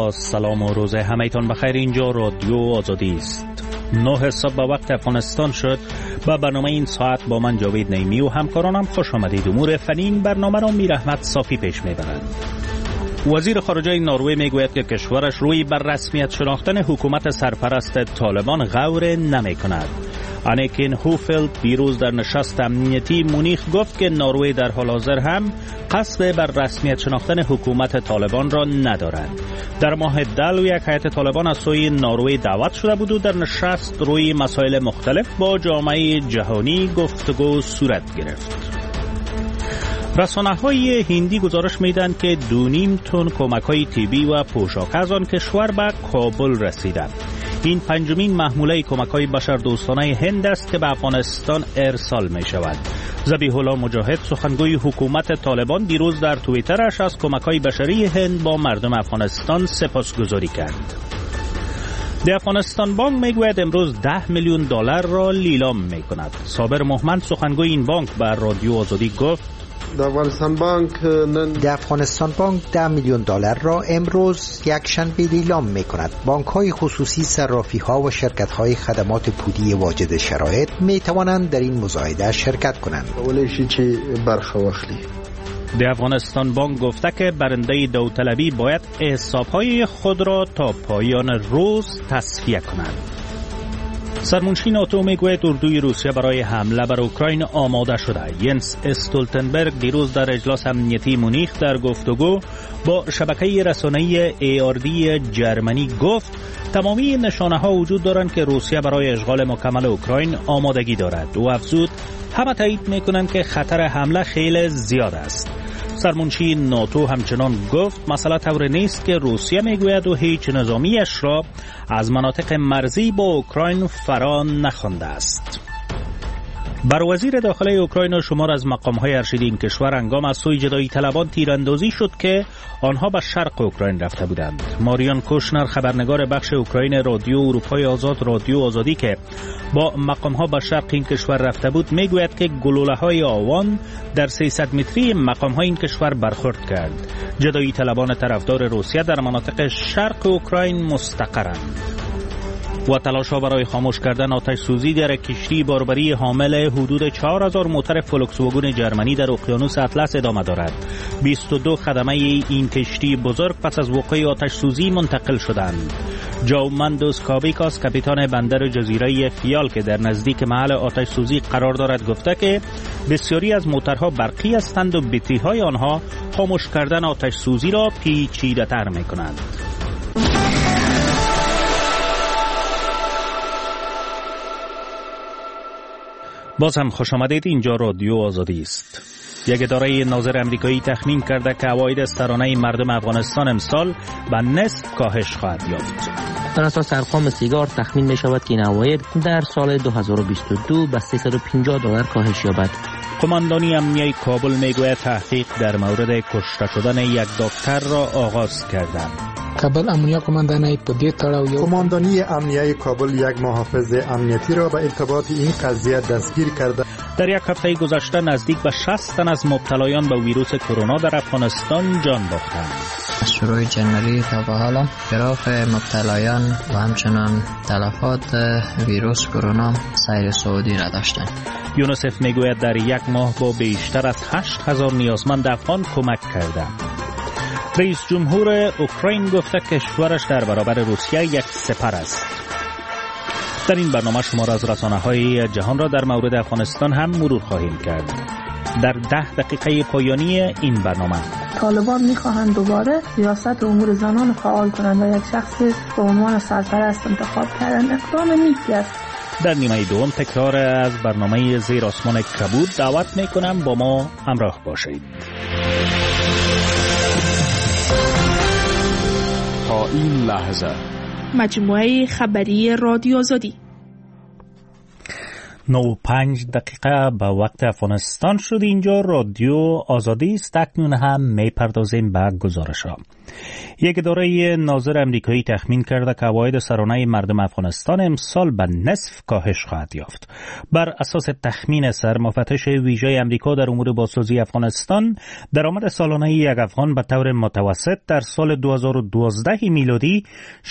با سلام و روز همه‌تان بخیر. اینجا رادیو آزادی است. 9 صبح به وقت افغانستان شد. با برنامه این ساعت با من جاوید نعیمی و همکارانم خوش آمدید. امور فنی این برنامه را میر احمد صافی پیش میبرند. وزیر خارجه نروژ میگوید که کشورش روی بر رسمیت شناختن حکومت سرپرست طالبان غور نمی‌کند. انیکین هوفلد دیروز در نشست امنیتی مونیخ گفت که نروژ در حال حاضر هم قصد بر رسمیت شناختن حکومت طالبان را ندارد. در ماه دلو یک هیئت طالبان از سوی نروژ دعوت شده بود و در نشست روی مسائل مختلف با جامعه جهانی گفتگو صورت گرفت. رسانه‌های هندی گزارش میدن که 2.5 تن کمک‌های طبی و پوشاک از آن کشور به کابل رسیدند. این پنجمین محموله کمک‌های بشردوستانه هند است که به افغانستان ارسال می‌شود. ذبیح الله مجاهد سخنگوی حکومت طالبان دیروز در توییترش از کمک‌های بشری هند با مردم افغانستان سپاسگزاری کرد. د افغانستان بانک میگوید امروز 10 میلیون دلار را لیلام می‌کند. صابر محمد سخنگوی این بانک بر رادیو آزادی گفت د افغانستان بانک 10 میلیون دلار را امروز یک شنبه لیلام می کند. بانک های خصوصی، صرافی ها و شرکت های خدمات پولی واجد شرایط می توانند در این مساعده شرکت کنند. د افغانستان بانک گفته که برنده داوطلبی باید حساب های خود را تا پایان روز تصفیه کند. سرمنشی ناتو میگوید اردوی روسیه برای حمله بر اوکراین آماده شده. ینس استولتنبرگ دیروز در اجلاس امنیتی مونیخ در گفتگو با شبکه رسانه‌ای ARD جرمنی گفت تمامی نشانه‌ها وجود دارند که روسیه برای اشغال مکمل اوکراین آمادگی دارد. او افزود همه تایید میکنند که خطر حمله خیلی زیاد است. سرمنشی ناتو همچنان گفت مسئله طور نیست که روسیه میگوید و هیچ نظامیش را از مناطق مرزی با اوکراین فرا نخوانده است. بر وزیر داخلی اوکراین شمار از مقام‌های ارشدی این کشور هنگام از سوی جدایی طلبان تیراندازی شد که آنها به شرق اوکراین رفته بودند. ماریان کوشنر خبرنگار بخش اوکراین رادیو اروپای آزاد رادیو آزادی که با مقام‌ها به شرق این کشور رفته بود میگوید که گلوله‌های آوان در 300 متری مقام‌های این کشور برخورد کرد. جدایی طلبان طرفدار روسیه در مناطق شرق اوکراین مستقرند. و تلاش‌ها برای خاموش کردن آتش سوزی در کشتی باربری حامل حدود 4000 موتر فولکس واگن جرمنی در اقیانوس اطلس ادامه دارد. 22 خدمه این کشتی بزرگ پس از وقوع آتش سوزی منتقل شدند. جاومندوس کابیکاس کاپیتان بندر جزیره فیال که در نزدیک محل آتش سوزی قرار دارد گفته که بسیاری از موترها برقی هستند و بطری‌های آنها خاموش کردن آتش سوزی را پیچیده‌تر می‌کنند. باز هم خوش آمدید. اینجا رادیو آزادی است. یک اداره ناظر امریکایی تخمین کرده که عواید سرانه مردم افغانستان امسال به نصف کاهش خواهد یافت. بر اساس ارقام سیگار تخمین می شود که این عواید در سال 2022 به $350 کاهش یابد. قماندانی امنیه کابل میگوید تحقیق در مورد کشته شدن یک دکتر را آغاز کردند. قماندانی امنیه کابل یک محافظ امنیتی را به ارتباط این قضیه دستگیر کرده. در یک هفته گذشته نزدیک به 60 تن از مبتلایان به ویروس کرونا در افغانستان جان باختند. از شروع جنوری تا به حالا گراف مبتلایان و همچنان تلفات ویروس کرونا سیر صعودی را داشتند. یونیسف میگوید در یک ماه با بیشتر از 8000 نیازمند افغان کمک کرده. رئیس جمهور اوکراین گفته کشورش در برابر روسیه یک سپر است. در این برنامه شمار از رسانه‌های جهان را در مورد افغانستان هم مرور خواهیم کرد. در 10 دقیقه پایانی این برنامه طالبان می‌خواهند دوباره ریاست امور زنان فعال کنند و یک شخص به عنوان سرپرست انتخاب کردن اقدام نیکی است. در نیمه دوم تکرار از برنامه زیر آسمان کبود دعوت می‌کنم با ما همراه باشید. تا این لحظه مجموعه خبری رادیو آزادی. 9:05 به وقت افغانستان شد. اینجا رادیو آزادی است. اکنون هم میپردازیم به گزارش‌ها. یک اداره ناظر امریکایی تخمین کرده که عواید سرانه مردم افغانستان امسال به نصف کاهش خواهد یافت. بر اساس تخمین سرمفتش ویژه امریکا در امور بازسازی افغانستان، درآمد سالانه یک افغان به طور متوسط در سال 2012 میلادی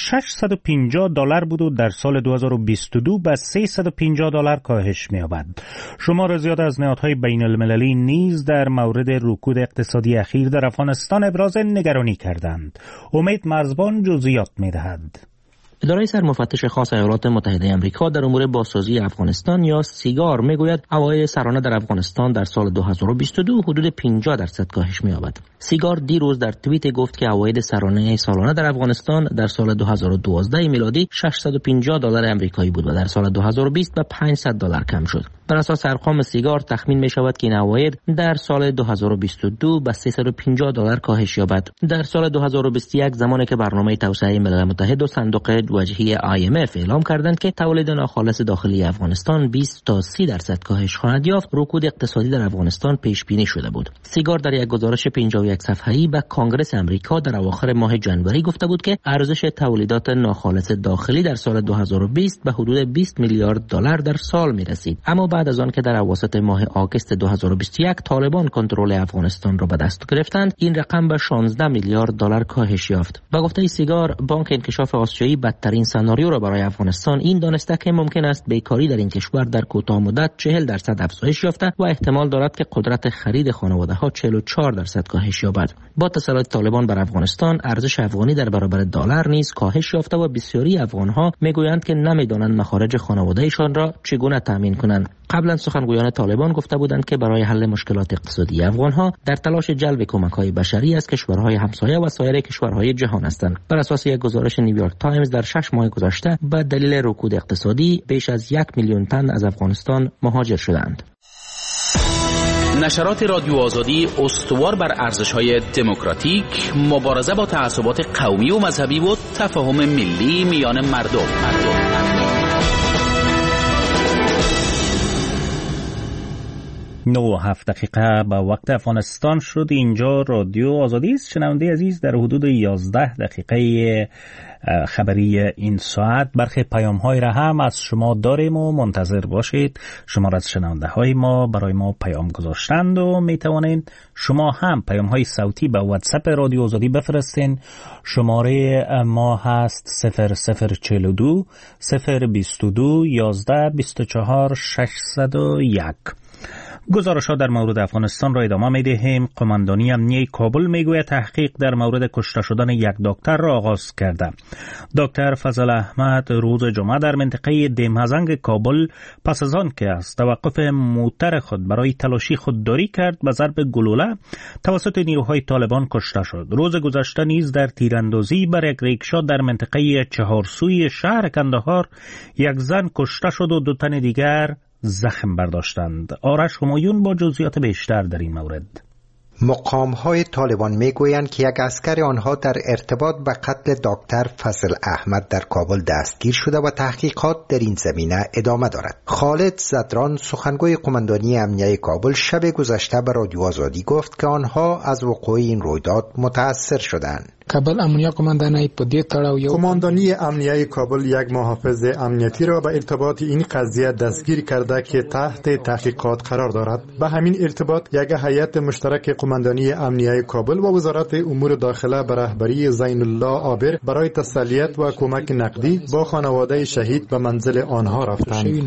$650 بود و در سال 2022 به $350 کاهش می‌یابد. شمار زیاد از نهادهای بین المللی نیز در مورد رکود اقتصادی اخیر در افغانستان ابراز نگرانی کردند. امید مرزبان جزئیات می‌دهد. اداره سرمفتش خاص ایالات متحده آمریکا در امور بازسازی افغانستان یا سیگار میگوید عواید سرانه در افغانستان در سال 2022 حدود 50% کاهش می‌یابد. سیگار دیروز در توییت گفت که عواید سالانه در افغانستان در سال 2012 میلادی $650 آمریکایی بود و در سال 2020 به $500 کم شد. بر اساس ارقام سیگار تخمین می شود که این عواید در سال 2022 به $350 کاهش یابد. در سال 2021 زمانی که برنامه توسعه ملل متحد و صندوق وجهی IMF اعلام کردند که تولید ناخالص داخلی افغانستان 20 تا 30% کاهش خواهد یافت، رکود اقتصادی در افغانستان پیش بینی شده بود. سیگار در یک گزارش 51 صفحه‌ای به کنگره آمریکا در اواخر ماه ژانویه گفته بود که ارزش تولیدات ناخالص داخلی در سال 2020 به حدود $20 میلیارد در سال می رسید. اما بعد از آن که در اواسط ماه آگوست 2021 طالبان کنترل افغانستان را به دست گرفتند، این رقم به $16 میلیارد کاهش یافت. با گفته سیگار، بانک انکشاف آسیایی بدترین سناریو را برای افغانستان این دانسته که ممکن است بیکاری در این کشور در کوتاه مدت 40% افزایش یافته و احتمال دارد که قدرت خرید خانواده‌ها 44% کاهش یابد. با تسلط طالبان بر افغانستان، ارزش افغانی در برابر دلار نیز کاهش یافته و بسیاری افغان‌ها میگویند که نمی‌دانند مخارج خانواده‌شان را چگونه تامین کنند. قبلا سخنگویان طالبان گفته بودند که برای حل مشکلات اقتصادی افغان‌ها در تلاش جلب کمک‌های بشری از کشورهای همسایه و سایر کشورهای جهان هستند. بر اساس یک گزارش نیویورک تایمز در 6 ماه گذشته به دلیل رکود اقتصادی بیش از 1 میلیون تن از افغانستان مهاجر شدند. نشرات رادیو آزادی استوار بر ارزش‌های دموکراتیک، مبارزه با تعصبات قومی و مذهبی و تفاهم ملی میان مردم. 9:07 به وقت افغانستان شد. اینجا رادیو آزادی است. شنونده عزیز، در حدود 11 دقیقه خبری این ساعت برخی پیام‌های را هم از شما داریم و منتظر باشید. شما از شنونده های ما برای ما پیام گذاشتند و می توانید شما هم پیام‌های صوتی به واتساپ رادیو آزادی بفرستین. شماره ما هست 0042 022 11 24 601. گزارش‌ها در مورد افغانستان را ادامه می‌دهیم. قماندانی امنیه کابل میگوید تحقیق در مورد کشته شدن یک دکتر را آغاز کرده. دکتر فضل احمد روز جمعه در منطقه دمهزنگ کابل پس از آن که از توقف موتر خود برای تلاشی خودداری کرد به ضرب گلوله توسط نیروهای طالبان کشته شد. روز گذشته نیز در تیراندازی بر یک ریکشا در منطقه چهارسوی شهر کندهار یک زن کشته شد و 2 تن دیگر زخم برداشتند. آرش همایون با جزئیات بیشتر در این مورد. مقام‌های طالبان میگویند که یک عسکر آنها در ارتباط به قتل دکتر فضل احمد در کابل دستگیر شده و تحقیقات در این زمینه ادامه دارد. خالد زدران سخنگوی قماندانی امنیه کابل شب گذشته به رادیو آزادی گفت که آنها از وقوع این رویداد متاثر شدند. کابل امنیه قماندانی امنیه کابل یک محافظ امنیتی را به ارتباط این قضیه دستگیر کرده که تحت تحقیقات قرار دارد. به همین ارتباط یک هیئت مشترک قماندانی امنیه کابل و وزارت امور داخله به رهبری زین الله عابر برای تسلیت و کمک نقدی با خانواده شهید به منزل آنها رفتند.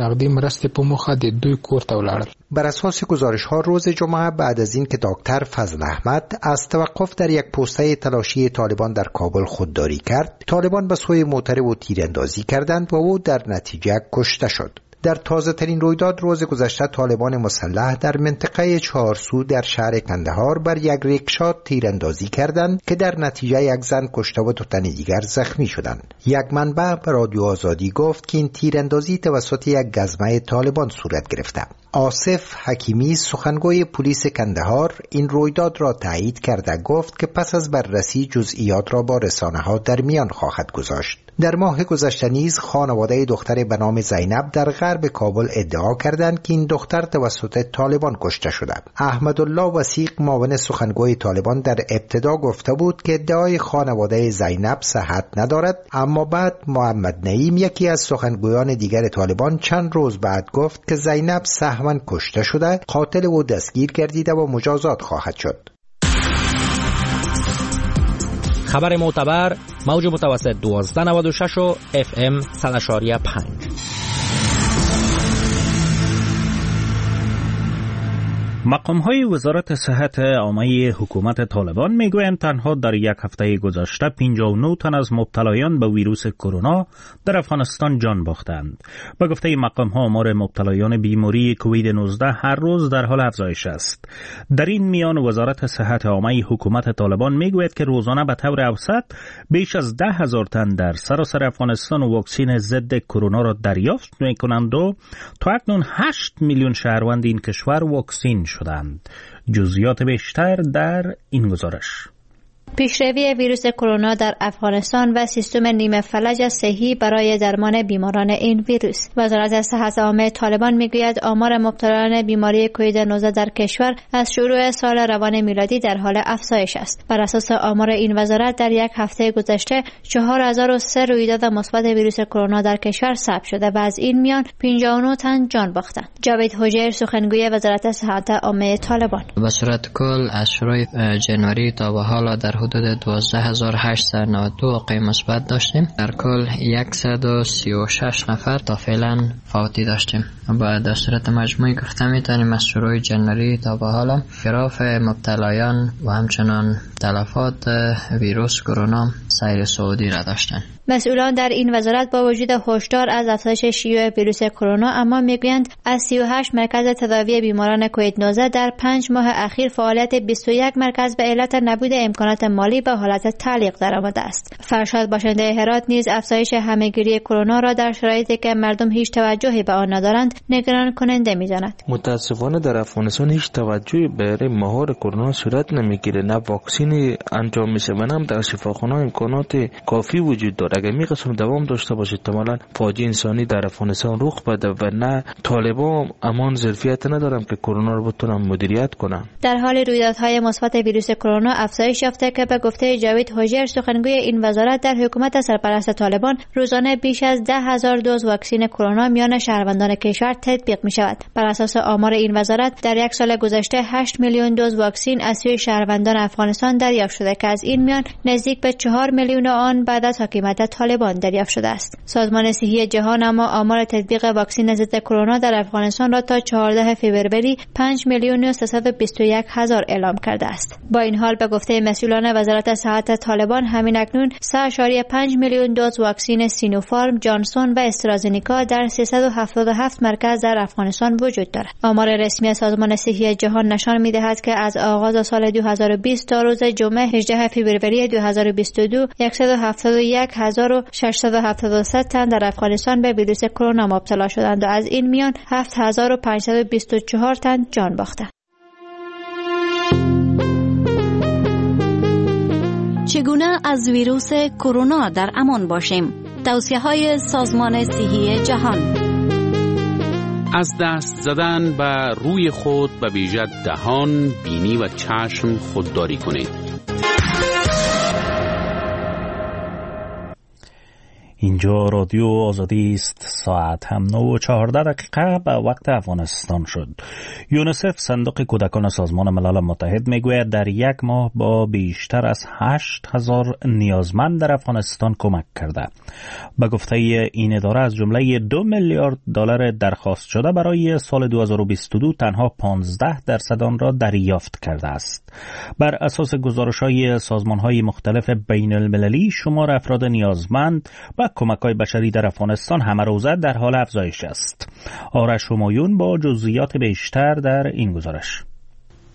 بر اساس گزارش‌ها روز جمعه بعد از این که دکتر فضل احمد از توقف در یک پوسته تلاشی طالبان در کابل خودداری کرد، طالبان به سوی موتر او تیراندازی کردند و او در نتیجه کشته شد. در تازه ترین رویداد روز گذشته طالبان مسلح در منطقه چهارسو در شهر کندهار بر یک ریکشا تیراندازی کردند که در نتیجه یک زن کشته و 2 تن دیگر زخمی شدند. یک منبع به رادیو آزادی گفت که این تیراندازی توسط یک گزمه طالبان صورت گرفته. آصف حکیمی سخنگوی پلیس کندهار این رویداد را تایید کرده گفت که پس از بررسی جزئیات را با رسانه‌ها در میان خواهد گذاشت. در ماه گذشته نیز خانواده دختر به نام زینب در غرب کابل ادعا کردند که این دختر توسط طالبان کشته شده. احمدالله وثیق معاون سخنگوی طالبان در ابتدا گفته بود که ادعای خانواده زینب صحت ندارد، اما بعد محمد نعیم یکی از سخنگویان دیگر طالبان چند روز بعد گفت که زینب سهوا کشته شده، قاتل او دستگیر گردیده و مجازات خواهد شد. خبر معتبر، موج متوسط 1296 و FM 100.5. مقام‌های وزارت صحت عامه حکومت طالبان میگویند تنها در یک هفته گذشته 59 تن از مبتلایان به ویروس کرونا در افغانستان جان باختند. به گفته مقام‌ها آمار مبتلایان بیماری کووید 19 هر روز در حال افزایش است. در این میان وزارت صحت عامه حکومت طالبان میگوید که روزانه به طور اوسط بیش از 10,000 تن در سراسر افغانستان واکسن ضد کرونا را دریافت می‌کنند و تا اکنون 8 میلیون شهروند این کشور واکسن شدند. جزئیات بیشتر در این گزارش. پیشروی ویروس کرونا در افغانستان و سیستم نیمه فلج صحی برای درمان بیماران این ویروس. وزارت صحت عامه طالبان میگوید آمار مبتلایان بیماری کووید 19 در کشور از شروع سال روان میلادی در حال افزایش است. بر اساس آمار این وزارت در یک هفته گذشته 4003 رویداد مثبت ویروس کرونا در کشور ثبت شده و از این میان 59 تن جان باختند. جاوید حجیر، سخنگوی وزارت صحت عامه طالبان: به صورت کل از شروع جنوری تا به حال در حدود 12892 واقعه مثبت داشتیم. در کل 136 نفر تا فعلا فوتی داشتیم. با در صورت مجموعی گفته میتونیم از شروع جنوری تا به حالا گراف مبتلایان و همچنان تلفات ویروس کرونا سیر صعودی را داشتند. مسئولان در این وزارت با وجود هشدار از افزایش شیوع ویروس کرونا اما میگویند از 38 مرکز تداوی بیماران کووید 19 در 5 ماه اخیر فعالیت 21 مرکز به علت نبود امکانات مالی به حالت تعلیق درآمده است. فرشاد باشنده هرات نیز افزایش همهگیری کرونا را در شرایطی که مردم هیچ توجهی به آن ندارند نگران کننده می‌داند. متاسفانه در افغانستان هیچ توجهی برای مهار کرونا صورت نمیگیره، نه واکسینی انجام میشه و نه در شفاخانه امکانات کافی وجود داره. اگر می قسم دوام داشته باشه احتمالاً فاجعه انسانی در افغانستان رخ بده و نه طالبان امان ظرفیت ندارن که کرونا رو بتونن مدیریت کنن. در حال رویدادهای مثبت ویروس کرونا افزایش یافته که به گفته جاوید حجیر، سخنگوی این وزارت، در حکومت سرپرست طالبان روزانه بیش از 10,000 دوز واکسن کرونا میان شهروندان کشور تطبیق می شود. بر اساس آمار این وزارت در یک سال گذشته 8 میلیون دوز واکسن از سوی شهروندان افغانستان دریافت شده که از این میان نزدیک به 4 میلیون آن بعد از حاکمیت طالبان دریافت شده است. سازمان صحی جهان اما آمار تطبیق واکسن ضد کرونا در افغانستان را تا 14 فوریه 5 میلیون و 321 هزار اعلام کرده است. با این حال به گفته مسئولان وزارت صحت طالبان همین اکنون 3.5 میلیون دوز واکسن سینوفارم، جانسون و استرازنیکا در 377 مرکز در افغانستان وجود دارد. آمار رسمی سازمان صحی جهان نشان می‌دهد که از آغاز سال 2020 تا روز جمعه 18 فوریه 2022 171,673 تن در افغانستان به ویروس کرونا مبتلا شدند و از این میان 7,524 تن جان باختند. چگونه از ویروس کرونا در امان باشیم؟ توصیه‌های سازمان صحی جهان. از دست زدن به روی خود به ویژه دهان، بینی و چشم خودداری کنید. اینجا رادیو آزادی است. ساعت هم 9:14 به وقت افغانستان شد. یونیسف، صندوق کودکان سازمان ملل متحد، میگوید در یک ماه با بیشتر از 8,000 نیازمند در افغانستان کمک کرده. به گفته این اداره از جمله 2 میلیارد دلار درخواست شده برای سال 2022 تنها 15% آن را دریافت کرده است. بر اساس گزارش‌های سازمان‌های مختلف بین المللی، شمار افراد نیازمند و کمک‌های بشری در افغانستان همه روزه در حال افزایش است. آرش همایون با جزئیات بیشتر در این گزارش.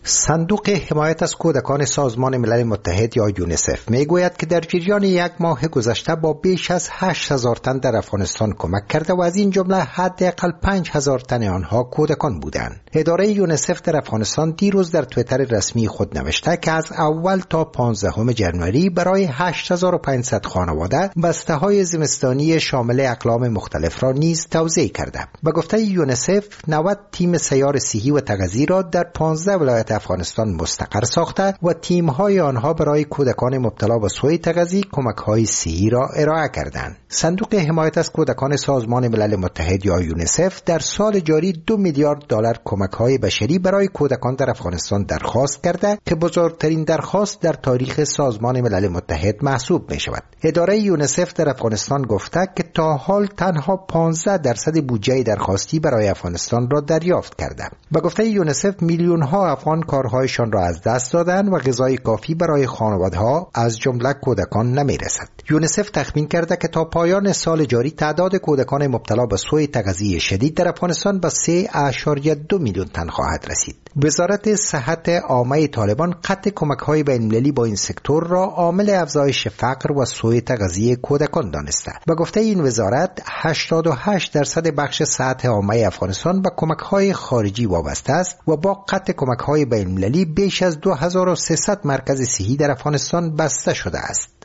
صندوق حمایت از کودکان سازمان ملل متحد یا یونیسف میگوید که در جریان یک ماه گذشته با بیش از 8,000 تن در افغانستان کمک کرده و از این جمله حداقل 5,000 تن آنها کودکان بودند. اداره یونیسف در افغانستان دیروز در توییتر رسمی خود نوشته که از اول تا 15 ژانویه برای 8500 خانواده بسته‌های زمستانی شامل اقلام مختلف را نیز توزیع کرده. به گفته یونیسف 90 تیم سیار صحی و تغذیه را در 15 ولایت افغانستان مستقر ساخته و تیم‌های آنها برای کودکان مبتلا به سوء تغذیه کمک‌های صحی را ارائه کردند. صندوق حمایت از کودکان سازمان ملل متحد یا یونیسف در سال جاری 2 میلیارد دلار کمک‌های بشری برای کودکان در افغانستان درخواست کرده که بزرگترین درخواست در تاریخ سازمان ملل متحد محسوب می‌شود. اداره یونیسف در افغانستان گفته که تا حال تنها 15% بودجه درخواستی برای افغانستان را دریافت کرده. به گفته یونیسف میلیون‌ها افغان کارهایشان را از دست دادند و غذای کافی برای خانواده‌ها از جمله کودکان نمی‌رسد. یونیسف تخمین کرده که تا پایان سال جاری تعداد کودکان مبتلا به سوء تغذیه شدید در افغانستان به 3.2 میلیون تن خواهد رسید. وزارت صحت عامه طالبان قطع کمک‌های بین‌المللی با این سکتور را عامل افزایش فقر و سوء تغذیه کودکان دانسته. به گفته این وزارت 88% بخش صحت عامه افغانستان به کمک‌های خارجی وابسته است و با قطع کمک‌های بین‌المللی بیش از 2300 مرکز صحی در افغانستان بسته شده است.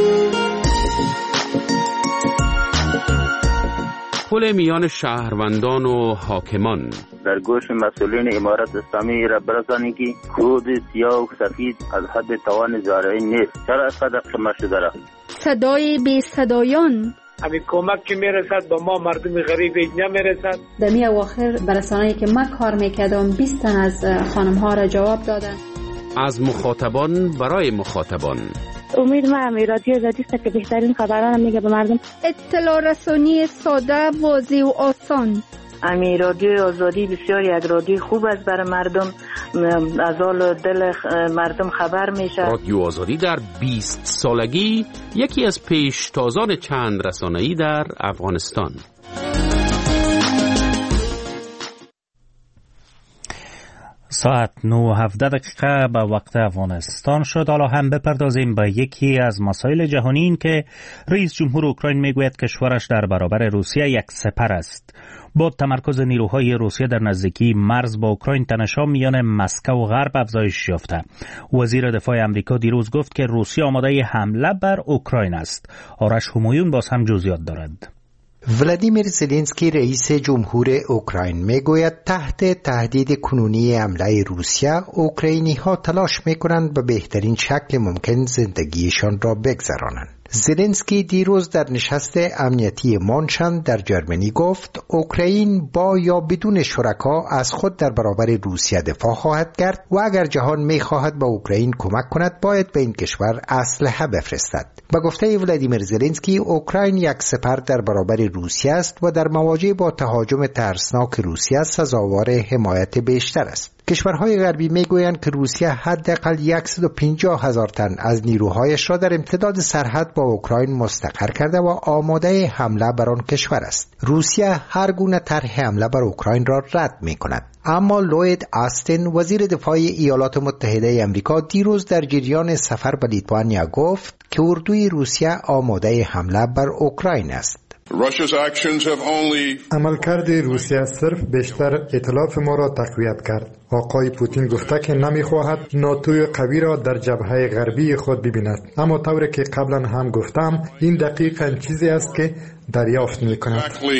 پل میان شهروندان و حاکمان در گوش مسئولین امارت اسلامی را برسانی که کود سیاه و سفید از حد توان زارعی نیست. چرا از قدر قمه شده را؟ صدای بی صدایان همین کمک که میرسد به ما مردم غریب نمیرسد. در می اواخر برسانه‌ای که من کار میکردم 20 تن از خانم ها را جواب دادن. از مخاطبان برای مخاطبان. امید ما همی رادیو آزادی است که بهترین خبران میگه به مردم. اطلاع رسانی ساده، واضح و آسان. امی رادیو آزادی بسیار یک رادیو خوب است برای مردم، از حال دل مردم خبر میشه. رادیو آزادی در 20 سالگی یکی از پیشتازان چند رسانه‌ای در افغانستان. ساعت 9:17 به وقت افغانستان شد. حالا هم بپردازیم به یکی از مسائل جهانی، این که رئیس جمهور اوکراین میگوید کشورش در برابر روسیه یک سپر است. با تمرکز نیروهای روسیه در نزدیکی مرز با اوکراین، تنش‌ها میان مسکو و غرب افزایش یافته. وزیر دفاع آمریکا دیروز گفت که روسیه آماده حمله بر اوکراین است. آرش همایون باز هم جزئیات دارد. ولادیمیر زلنسکی رئیس جمهور اوکراین میگوید تحت تهدید کنونی حمله روسیه اوکراینی ها تلاش میکنند به بهترین شکل ممکن زندگیشان را بگذرانند. زلنسکی دیروز در نشست امنیتی مونشن در جرمنی گفت اوکراین با یا بدون شرکا از خود در برابر روسیه دفاع خواهد کرد و اگر جهان میخواهد به اوکراین کمک کند باید به این کشور اسلحه بفرستد. به گفته ولادیمیر زلنسکی اوکراین یک سپر در برابر روسیه است و در مواجهه با تهاجم ترسناک روسیه سزاوار حمایت بیشتر است. کشورهای غربی میگویند که روسیه حداقل 150,000 تن از نیروهایش را در امتداد سرحد با اوکراین مستقر کرده و آماده حمله بر آن کشور است. روسیه هر گونه طرح حمله بر اوکراین را رد می‌کند. اما لوید آستین وزیر دفاع ایالات متحده آمریکا دیروز در جریان سفر به لیتوانیا گفت که اردوی روسیه آماده حمله بر اوکراین است. عملکرد روسیه صرف بیشتر ائتلاف ما را تقویت کرد. آقای پوتین گفته که نمیخواهد ناتوی قوی را در جبهه غربی خود ببیند، اما طوری که قبلا هم گفتم این دقیقاً چیزی است که دریافت میکند.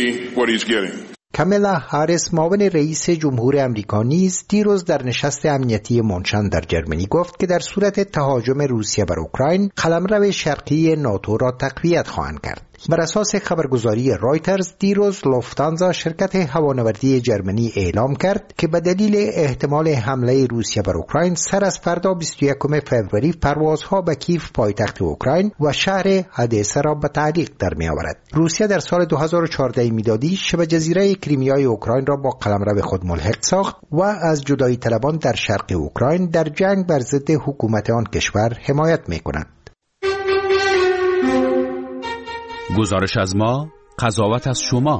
کاملا هاریس معاون رئیس جمهور آمریکا نیز دیروز در نشست امنیتی مونشن در جرمنی گفت که در صورت تهاجم روسیه بر اوکراین قلمرو شرقی ناتو را تقویت خواهند کرد. بر اساس خبرگزاری رایترز دیروز لوفتانزا شرکت هوانوردی جرمنی اعلام کرد که به دلیل احتمال حمله روسیه بر اوکراین سر از فردا 21 فوریه پروازها به کیف پایتخت اوکراین و شهر هدیسه را به تعلیق در می‌آورد. روسیه در سال 2014 میلادی شبه جزیره کریمیای اوکراین را با قلمرو خود ملحق ساخت و از جدایی طلبان در شرق اوکراین در جنگ بر ضد حکومت آن کشور حمایت می‌کند. گزارش از ما، قضاوت از شما.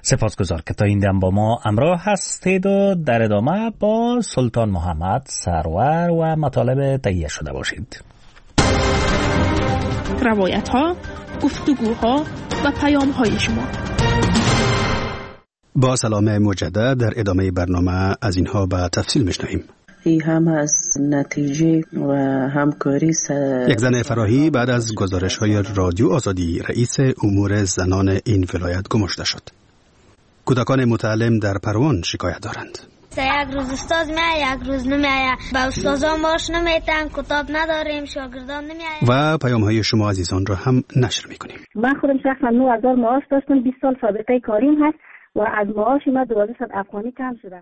سپاسگزار که تا این دم با ما همراه هستید و در ادامه با سلطان محمد سرور و مطالب تهیه شده باشید. روایت ها، گفتگوها و پیام های شما. با سلام مجدد در ادامه برنامه از اینها به تفصیل میشنویم. این هم از نتیجه و همکاری یک زن فراهی بعد از گزارش‌های رادیو آزادی رئیس امور زنان این ولایت گماشته شد. کودکان متعلم در پروان شکایت دارند. یک روز استاد میاد، یک روز نمیاد. با استادان ماش نمیتن، کتاب نداریم، شاگردان نمیاد. و پیام‌های شما عزیزان را هم نشر می‌کنیم. من خودم شخصا 9000 معاش داشتم، 20 سال سابقه کاریم هست و از معاش من 1200 افغانی کم شده.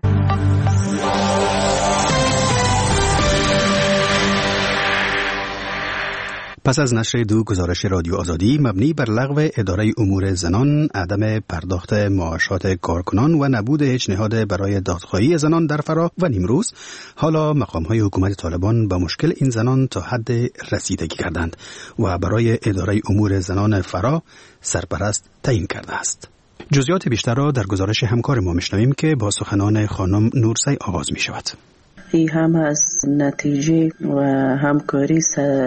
پس از نشر دو گزارش رادیو آزادی مبنی بر لغو اداره امور زنان، عدم پرداخت معاشات کارکنان و نبود هیچ نهاد برای دادخواهی زنان در فرا و نیمروز، حالا مقام‌های حکومت طالبان با مشکل این زنان تا حد رسیدگی کردند و برای اداره امور زنان فرا سرپرست تعیین کرده است. جزئیات بیشتر را در گزارش همکار ما میشنویم که با سخنان خانم نورسی آغاز می شود. این هم از نتیجه و همکاری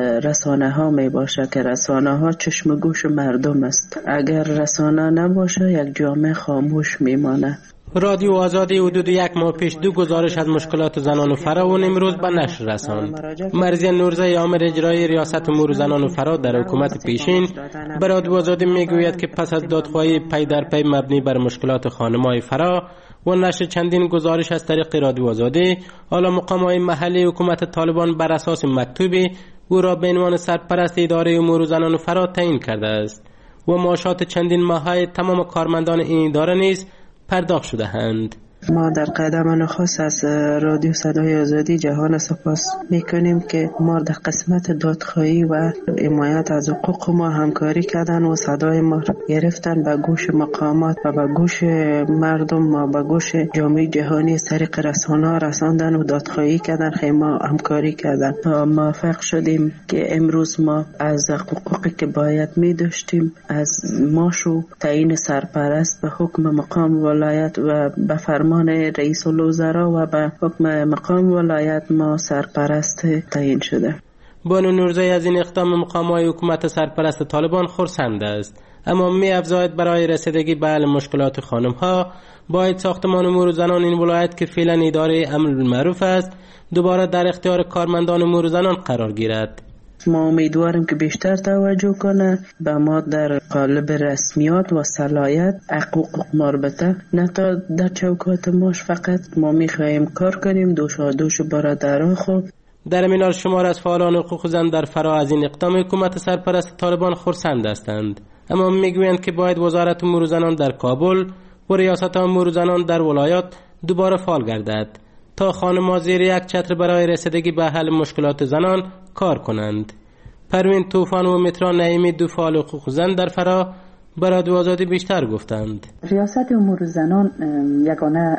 رسانه ها می باشه که رسانه ها چشم گوش مردم است. اگر رسانه نباشه یک جامعه خاموش میمانه. رادیو آزادی حدود یک ماه پیش دو گزارش از مشکلات زنان و فرا و امروز به نشر رساند. مرزی نورزی آمر اجرای ریاست امور زنان و فرا در حکومت پیشین به رادیو آزادی میگوید که پس از دادخواهی پی در پی مبنی بر مشکلات خانم‌های فرا و نشر چندین گزارش از طریق رادیو آزادی، حالا مقام‌های محلی حکومت طالبان بر اساس مکتوبی او را به عنوان سرپرست اداره امور زنان و فرا تعیین کرده است و معاشات چندین ماهه تمام کارمندان این اداره نیز پرداخت شده اند. ما در قدم نخست از رادیو صدای آزادی جهان سپاس میکنیم که ما در قسمت دادخواهی و حمایت از حقوق ما همکاری کردن و صدای ما گرفتن به گوش مقامات و به گوش مردم و به گوش جامعه جهانی از طریق رسانه‌ها رساندن و دادخواهی کردن. خیلی ما همکاری کردن تا موفق شدیم که امروز ما از حقوقی که باید می داشتیم از ماشو تعیین سرپرست به حکم مقام ولایت و به فرمان رئیس الوزراء و به حکم مقام ولایت ما سرپرست تعیین شده. بانو نورزی از این اقدام مقام‌های حکومت سرپرست طالبان خرسند است، اما می افزاید برای رسیدگی به حل مشکلات خانم‌ها باید ساختمان امور زنان این ولایت که فعلا اداره امر بالمعروف است دوباره در اختیار کارمندان امور زنان قرار گیرد. ما امیدواریم که بیشتر توجه کنه به ما در قالب رسمیات و صلاحیت حقوق مربوطه، نه تا در چوکات ماش. فقط ما میخواهیم کار کنیم دوش برادران خود. در این حال شمار از فعالان حقوق زن در فرا از این اقدام حکومت سرپرست طالبان خرسند هستند، اما میگویند که باید وزارت امور زنان در کابل و ریاست امور زنان در ولایات دوباره فعال گردد تا خانم‌ها زیر یک چتر برای رسیدگی به حل مشکلات زنان کار کنند. پروین طوفان و مترا نعیمی دو فعال حقوق زن در فرا به رادیو آزادی بیشتر گفتند. ریاست امور زنان یگانه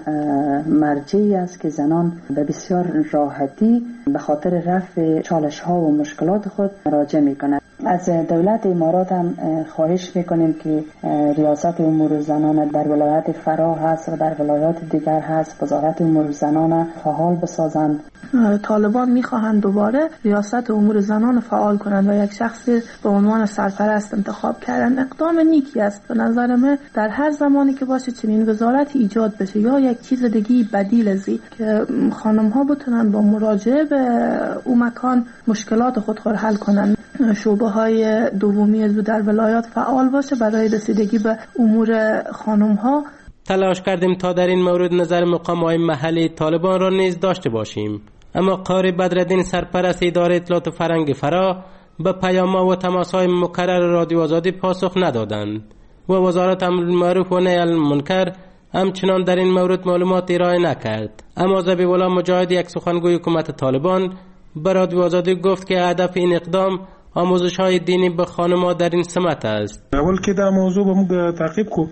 مرجعی است که زنان به بسیار راحتی به خاطر رفع چالش‌ها و مشکلات خود مراجعه می‌کنند. از دولت امارات هم خواهش میکنیم که ریاست امور زنان در ولایت فرا هست و در ولایات دیگر هست وزارت امور زنان فعال بسازند. طالبان میخواهند دوباره ریاست امور زنان فعال کنند و یک شخصی به عنوان سرپرست انتخاب کردن. اقدام نیکی است به نظر من. در هر زمانی که باشه چنین وزارتی ایجاد بشه یا یک چیز دیگه بدیل ازی که خانم ها بتونن با مراجعه به اون مکان مشکلات خود را حل کنند. شعبه های دومی از در ولایات فعال باشه برای رسیدگی به امور خانم ها. تلاش کردیم تا در این مورد نظر مقام‌های محلی طالبان را نیز داشته باشیم، اما قاری بدرالدین سرپرست اداره اطلاعات فرهنگ فرا به پیام‌ها و تماس‌های مکرر رادیو آزادی پاسخ ندادند و وزارت امر بالمعروف و نهی عن المنکر همچنان در این مورد معلومات ارائه نکرد. اما ذبیح الله مجاهد، یک سخنگوی حکومت طالبان، به رادیو آزادی گفت که هدف این اقدام آموزش‌های دینی به خانم‌ها در این سمت است. اول کې دا موضوع به موږ تعقیب کو،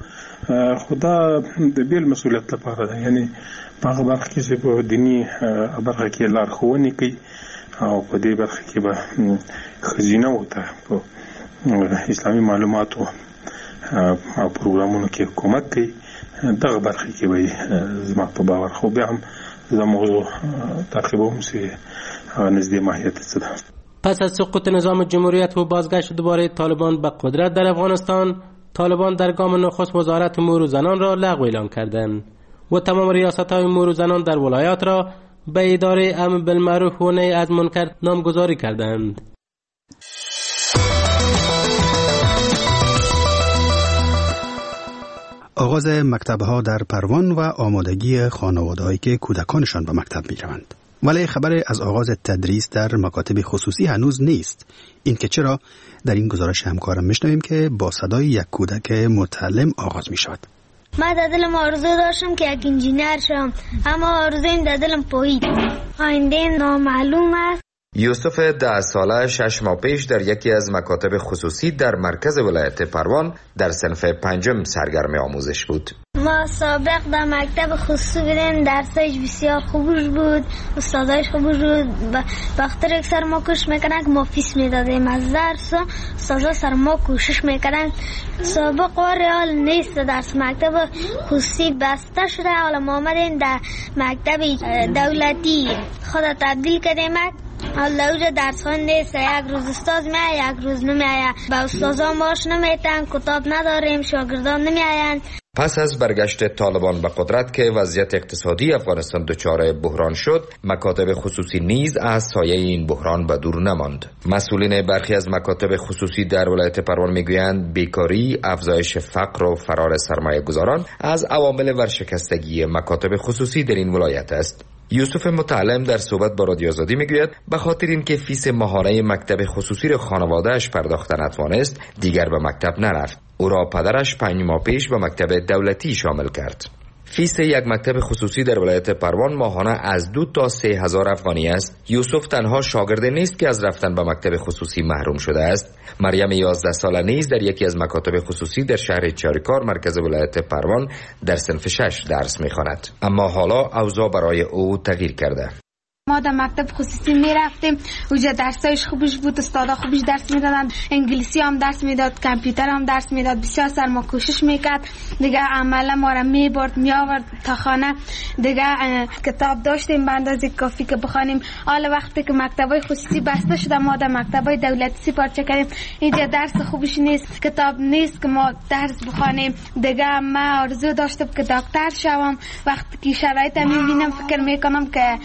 خدا د بیل مسؤلیت لپاره ده، یعنی په هغه برخه کې چې په دینی برخه کې لارښوونې کوي او په دې برخه کې به ښځینه وته په اسلامي معلوماتو او پروګرامونو کې کومک کوي. دغه برخه کې وي زما په باور. خو بیا هم زما موضوع تعقیبوم چې نزدې ماهیت څه ده. پس از سقوط نظام جمهوریت و بازگشت دوباره طالبان به قدرت در افغانستان، طالبان در گام نخست وزارت امور زنان را لغو اعلام کردند و تمام ریاست‌های امور زنان در ولایات را به اداره امر بالمعروف و نهی از منکر نامگذاری کردند. آغاز مکتب‌ها در پروان و آمادگی خانواده‌هایی که کودکانشان به مکتب می‌روند. ولی خبر از آغاز تدریس در مکاتب خصوصی هنوز نیست. این که چرا؟ در این گزارش همکارم میشنویم که با صدای یک کودک متعلم آغاز می‌شود. من در دلم آرزو داشتم که یک انجینر شم، اما آرزویم در دلم پایید. آینده نامعلوم است. یوسف 10 ساله 6 ماه پیش در یکی از مکاتب خصوصی در مرکز ولایت پروان در صنف 5 سرگرم آموزش بود. ما سابق در مکتب خصوصی بودیم، درسش بسیار خوبش بود، استادایش خوبش بود. بخاطر یک سر ما کوشش میکنن که ما فیس میدادیم از درس، استادا سر ما کوشش میکنن. سابق و ریال نیست، درس مکتب خصوصی بسته شده. حالا ما آمدیم در مکتب دولتی خود تبدیل کردیم. حالا اوجا درس ها نیست، یک روز استاد میآید یک روز نمیآید، با استادان ماش نمیتن، کتاب نداریم، شاگردان نمیآیند. پس از برگشت طالبان به قدرت که وضعیت اقتصادی افغانستان دچار بحران شد، مکاتب خصوصی نیز از سایه این بحران به دور نماند. مسئولین برخی از مکاتب خصوصی در ولایت پروان میگویند بیکاری، افزایش فقر و فرار سرمایه گذاران از عوامل ورشکستگی مکاتب خصوصی در این ولایت است. یوسف متعلم در صحبت با رادیو آزادی میگوید به خاطر اینکه فیس ماهانه مکتب خصوصی را خانواده‌اش پرداخت نتوانست، دیگر به مکتب نرفت. او را پدرش 5 ماه پیش به مکتب دولتی شامل کرد. فیس یک مکتب خصوصی در ولایت پروان ماهانه از 2 تا 3,000 افغانی است. یوسف تنها شاگرد نیست که از رفتن به مکتب خصوصی محروم شده است. مریم 11 ساله نیز در یکی از مکاتب خصوصی در شهر چاریکار مرکز ولایت پروان در صنف 6 درس می‌خواند. اما حالا اوضاع برای او تغییر کرده. ما در مکتب خصوصی می رفتیم، اونجا درسایش خوبش بود، استادا خوبش درس میدادن، انگلیسی هم درس میداد، کامپیوتر هم درس میداد. بسیار سر ما کوشش میکرد، دیگه عملا ما را میبرد میآورد تا خانه. دیگه کتاب داشتیم به اندازه کافی که بخوانیم. حالا وقتی که مکتبای خصوصی بسته شده، ما در مکتبای دولتی پارچه کردیم. اینجا درس خوبش نیست، کتاب نیست که ما درس بخوانیم. دیگه من آرزو داشتم که دکتر شوم. وقتی که شرایط میبینم فکر میکنم که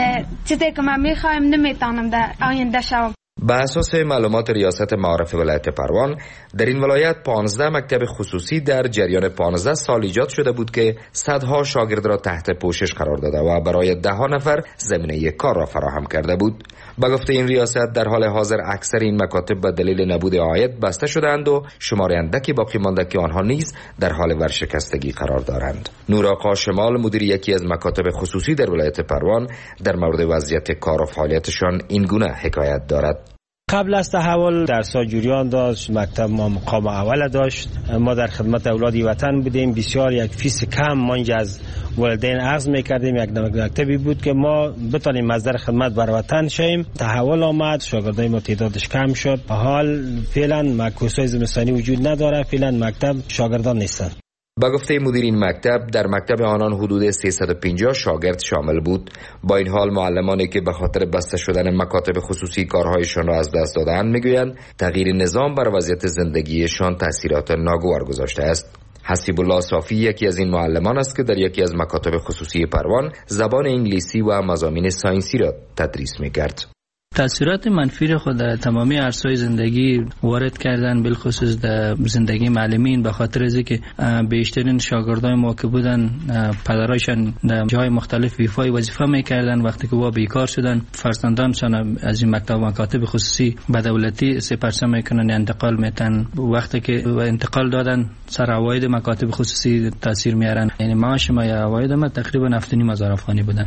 چیزی که من میخوایم نمیتونم در آینده شوم. به اساس معلومات ریاست معارف ولایت پروان، در این ولایت 15 مکتب خصوصی در جریان 15 سال ایجاد شده بود که صدها شاگرد را تحت پوشش قرار داده و برای 10 نفر زمینه کار را فراهم کرده بود. به گفته این ریاست در حال حاضر اکثر این مکاتب به دلیل نبود عاید بسته شدند و شمار اندکی باقی مانده که آنها نیز در حال ورشکستگی قرار دارند. نور آقا شمال مدیر یکی از مکاتب خصوصی در ولایت پروان در مورد وضعیت کار و فعالیتشان این گونه حکایت دارد. قبل از تحول درس‌ها جریان داشت، مکتب ما مقام اول داشت، ما در خدمت اولاد وطن بودیم. بسیار یک فیس کم ما اینجا از والدین عرض میکردیم. یک مکتبی بود که ما بتونیم مصدر خدمت بر وطن شیم. تحول آمد، شاگردای ما تعدادش کم شد. حال فعلا معکوسای زمستانی وجود نداره، فعلا مکتب شاگردان نیستن. با گفته مدیر این مکتب، در مکتب آنان حدود 350 شاگرد شامل بود. با این حال معلمانی که به خاطر بسته شدن مکاتب خصوصی کارهایشان را از دست دادند میگویند تغییر نظام بر وضعیت زندگیشان تاثیرات ناگوار گذاشته است. حسیب الله صافی یکی از این معلمان است که در یکی از مکاتب خصوصی پروان زبان انگلیسی و مضامین ساینسی را تدریس میکرد. تاثیرات منفی را خود در تمامی عرصه‌های زندگی وارد کردن، بالخصوص در زندگی معلمین، به خاطر از اینکه بیشترین شاگردای ما که بودن پدرایشان در جای مختلف ایفای وظیفه میکردن. وقتی که بیکار شدن، فرزندانشان از این مکاتب خصوصی به دولتی سپرده میکنن، انتقال میتن. وقتی که انتقال دادن، سر عواید مکاتب خصوصی تاثیر میارن. یعنی معاش ما یا عواید ما تقریبا 7,500 افغانی بودن.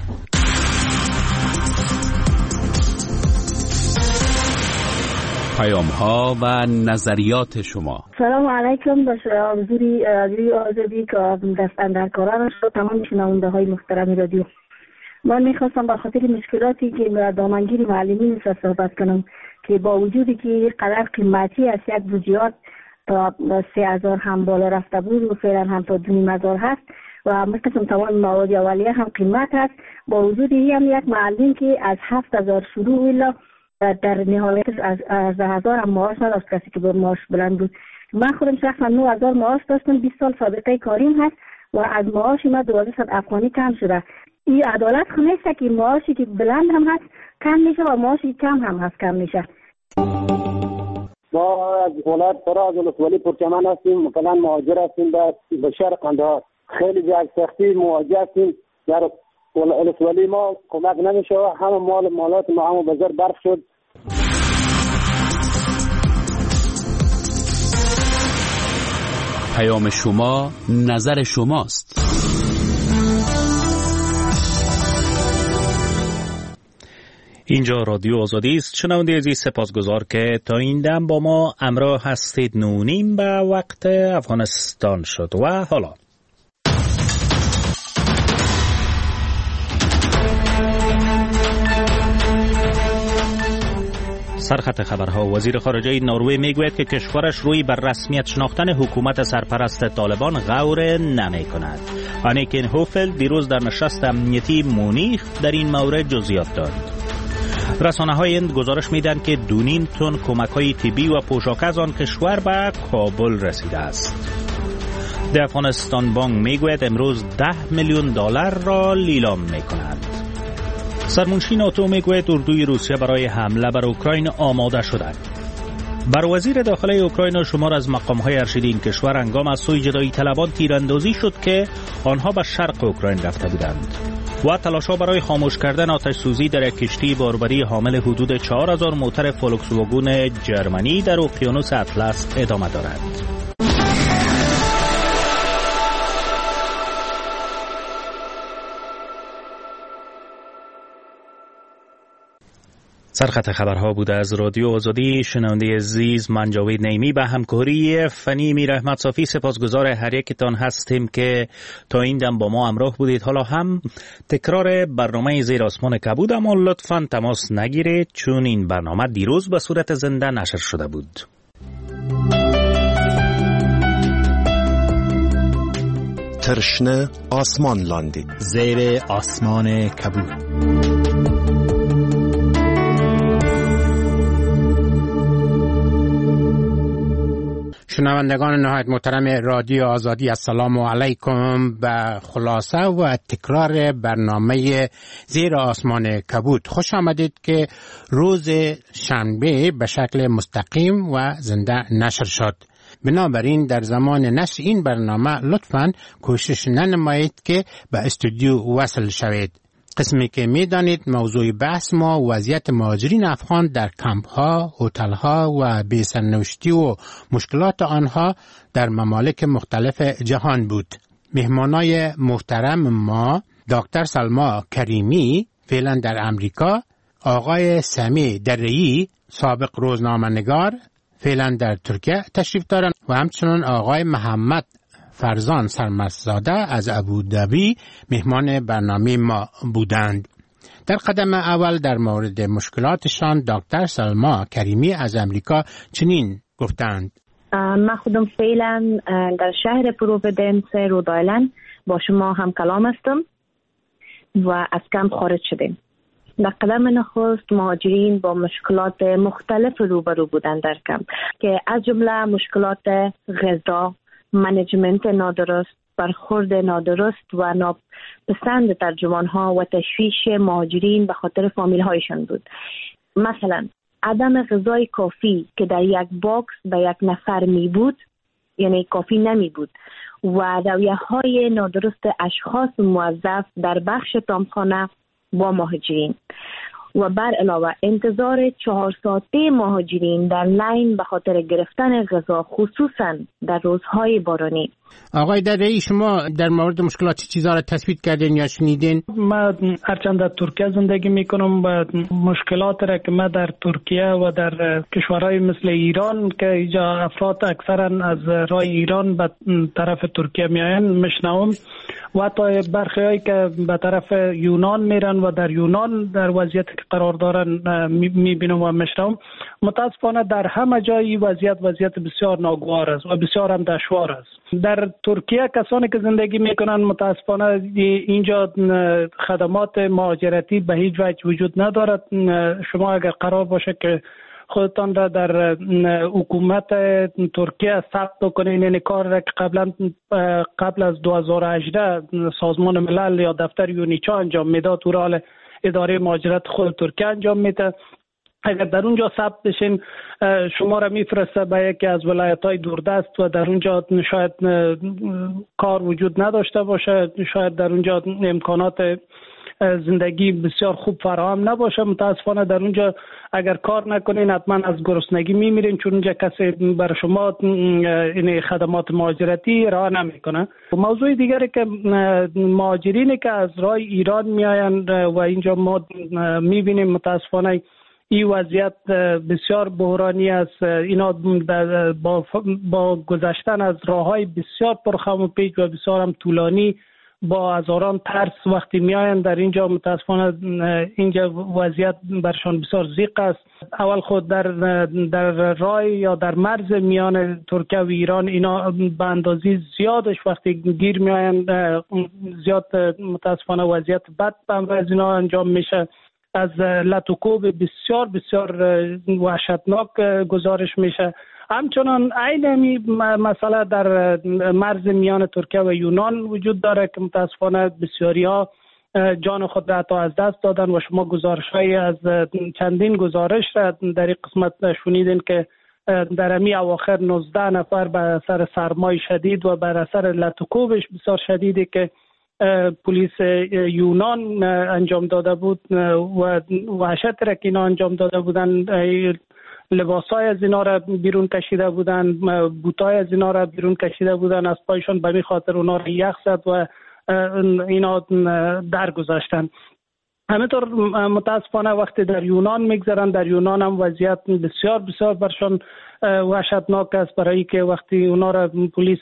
پیام‌ها و نظریات شما. سلام علیکم. به حضوری رادیو آزادی که در کارانش و تمام شنونده های محترم رادیو، من میخواستم به خاطر مشکلاتی که دامنگیر معلمین صحبت کنم که با وجودی که قدر قیمتی است یک جزئیات تا 3000 هم بالا رفته بود و فعلا هم تا 2500 هست و مثل تمام مواد اولیه هم قیمت هست. با وجود این هم یک معلم که از 7000 شروع الا در نهایت از 1000 هم معاش نداشت، کسی که به معاش بلند بود. من خودم شخصا 9000 معاش داشتم، 20 سال سابقه کاریم هست و از معاش ما 1200 افغانی کم شده. این عدالت خو نیست که معاشی که بلند هم هست کم میشه و معاشی کم هم هست کم میشه. ما از ولایت فراز ولسوالی پرچمن هستیم، مثلا مهاجر هستیم به شهر قندهار. خیلی به سختی مواجه هستیم. در ولسوالی ما کمک نمیشه، همه مالات ما هم بازار برف شد. پیام شما نظر شماست. اینجا رادیو آزادی است. شنونده عزیز سپاسگزار که تا این دم با ما همراه هستید. 9:30 به وقت افغانستان شد و حالا سرخط خبرها. وزیر خارجه نروژ میگوید که کشورش روی بر رسمیت شناختن حکومت سرپرست طالبان غور نمی کند. آنیکن هوفل دیروز در نشست امنیتی مونیخ در این مورد جزئیات داد. رسانه‌های هند گزارش میدن که 2.5 تن کمک‌های طبی و پوشاک از آن کشور به کابل رسیده است. د افغانستان بانک میگوید امروز $10 میلیون را لیلام میکند. سرمنشی ناتو میگوید اردوی روسیه برای حمله بر اوکراین آماده شده. بر وزیر داخلی اوکراین شمار از مقام‌های ارشدی این کشور هنگام از سوی جدایی طلبان تیراندازی شد که آنها به شرق اوکراین رفته بودند. و تلاش‌ها برای خاموش کردن آتش سوزی در یک کشتی باربری حامل حدود 4000 موتر فولکس واگن جرمنی در اقیانوس اطلس ادامه دارد. سرخط خبرها بوده از رادیو آزادی. شنونده عزیز، من جاوید نیمی به همکاری فنی میر احمد صافی سپاسگزار هر یکتان هستیم که تا این دم با ما همراه بودید. حالا هم تکرار برنامه زیر آسمان کبود، اما لطفاً تماس نگیرید چون این برنامه دیروز به صورت زنده نشر شده بود. ترشنه آسمان لاندی زیر آسمان کبود. شنوندگان نهایت محترم رادیو آزادی، السلام علیکم. به خلاصه و تکرار برنامه زیر آسمان کبود خوش آمدید که روز شنبه به شکل مستقیم و زنده نشر شد. بنابراین در زمان نشر این برنامه لطفاً کوشش ننمایید که به استودیو وصل شوید. قسمی که میدانید موضوع بحث ما وضعیت مهاجرین افغان در کمپ ها، هتل ها و بی‌سرنوشتی و مشکلات آنها در ممالک مختلف جهان بود. مهمانای محترم ما دکتر سلما کریمی فعلا در امریکا، آقای سمی دره‌ای سابق روزنامه‌نگار فعلا در ترکیه تشریف دارند و همچنین آقای محمد فرزان سرمستزاده از ابودابی مهمان برنامه ما بودند. در قدم اول در مورد مشکلاتشان دکتر سلما کریمی از امریکا چنین گفتند: من خودم فعلا در شهر پروویدنس رود آیلند با شما هم کلام هستم و از کمپ خارج شدیم. در قدم نخست مهاجرین با مشکلات مختلف روبرو بودند در کمپ که از جمله مشکلات غذا، منیجمنت نادرست، برخورد نادرست و ناپسند ترجمان‌ها و تشویش مهاجرین به خاطر فامیل‌هایشان بود. مثلا عدم غذای کافی که در یک باکس به یک نفر می بود، یعنی کافی نمی بود، و رویه‌های نادرست اشخاص موظف در بخش تامخانه با مهاجرین و بر علاوه انتظار 4 ساعته مهاجرین در لاین به خاطر گرفتن غذا، خصوصا در روزهای بارانی. آقای دره‌ای، شما در مورد مشکلات چه چیزا را تثبیت کردین یا شنیدین؟ من هرچند در ترکیه زندگی میکنم و مشکلات را که من در ترکیه و در کشورهای مثل ایران که اینجا افراد اکثرا از راه ایران به طرف ترکیه میاین میشنوم و تا برخی هایی که به طرف یونان میرن و در یونان در وضعیتی که قرار دارن میبینم و میشنم، متاسفانه در همه جای وضعیت بسیار ناگوار است و بسیار هم دشوار است. در ترکیه کسانی که زندگی میکنن متاسفانه اینجا خدمات مهاجرتی به هیچ وجه وجود ندارد. شما اگر قرار باشه که خودتان را در حکومت ترکیه ثبت کنین، یعنی کار را که قبل از 2018 سازمان ملل یا دفتر یونیچا انجام میداد، تو حال اداره مهاجرت خود ترکیه انجام میده. اگر در اونجا ثبت بشین شما را میفرسته به یکی از ولایت‌های دوردست و در اونجا شاید کار وجود نداشته باشه، شاید در اونجا امکانات زندگی بسیار خوب فراهم نباشه. متاسفانه در اونجا اگر کار نکنین حتما از گرسنگی میمیرین، چون اونجا کسی برای شما این خدمات مهاجرتی ارائه نمیکنه. موضوع دیگری که مهاجرینی که از راه ایران میآیند و اینجا ما میبینیم متاسفانه این وضعیت بسیار بحرانی است. اینا با گذشتن از راههای بسیار پرخم و پیچ و بسیار هم طولانی با هزاران ترس وقتی میآیند در اینجا، متاسفانه اینجا وضعیت برشان بسیار ضیق است. اول خود در راه یا در مرز میان ترکیه و ایران اینا به اندازه زیادش وقتی گیر میآیند زیاد متاسفانه وضعیت بد از اینا انجام میشه. از لطوکوب بسیار بسیار وحشتناک گزارش میشه. همچنان عین مسئله در مرز میان ترکیه و یونان وجود داره که متاسفانه بسیاری ها جان خود را حتی از دست دادن و شما گزارش های از چندین گزارش را در این قسمت شنیدین که در امی اواخر 19 نفر بر اثر سرمای شدید و بر اثر لطوکوبش بسیار شدیدی که پلیس یونان انجام داده بود و وحشت را که اینا انجام داده بودن، لباسای از اینا را بیرون کشیده بودن، بوتای از اینا را بیرون کشیده بودن از پایشان، به می خاطر اونا را یخ زد و اینا درگذاشتن. همینطور متاسفانه وقتی در یونان میگذرن، در یونان هم وضعیت بسیار بسیار برشان وحشتناک است، برای که وقتی اونا را پلیس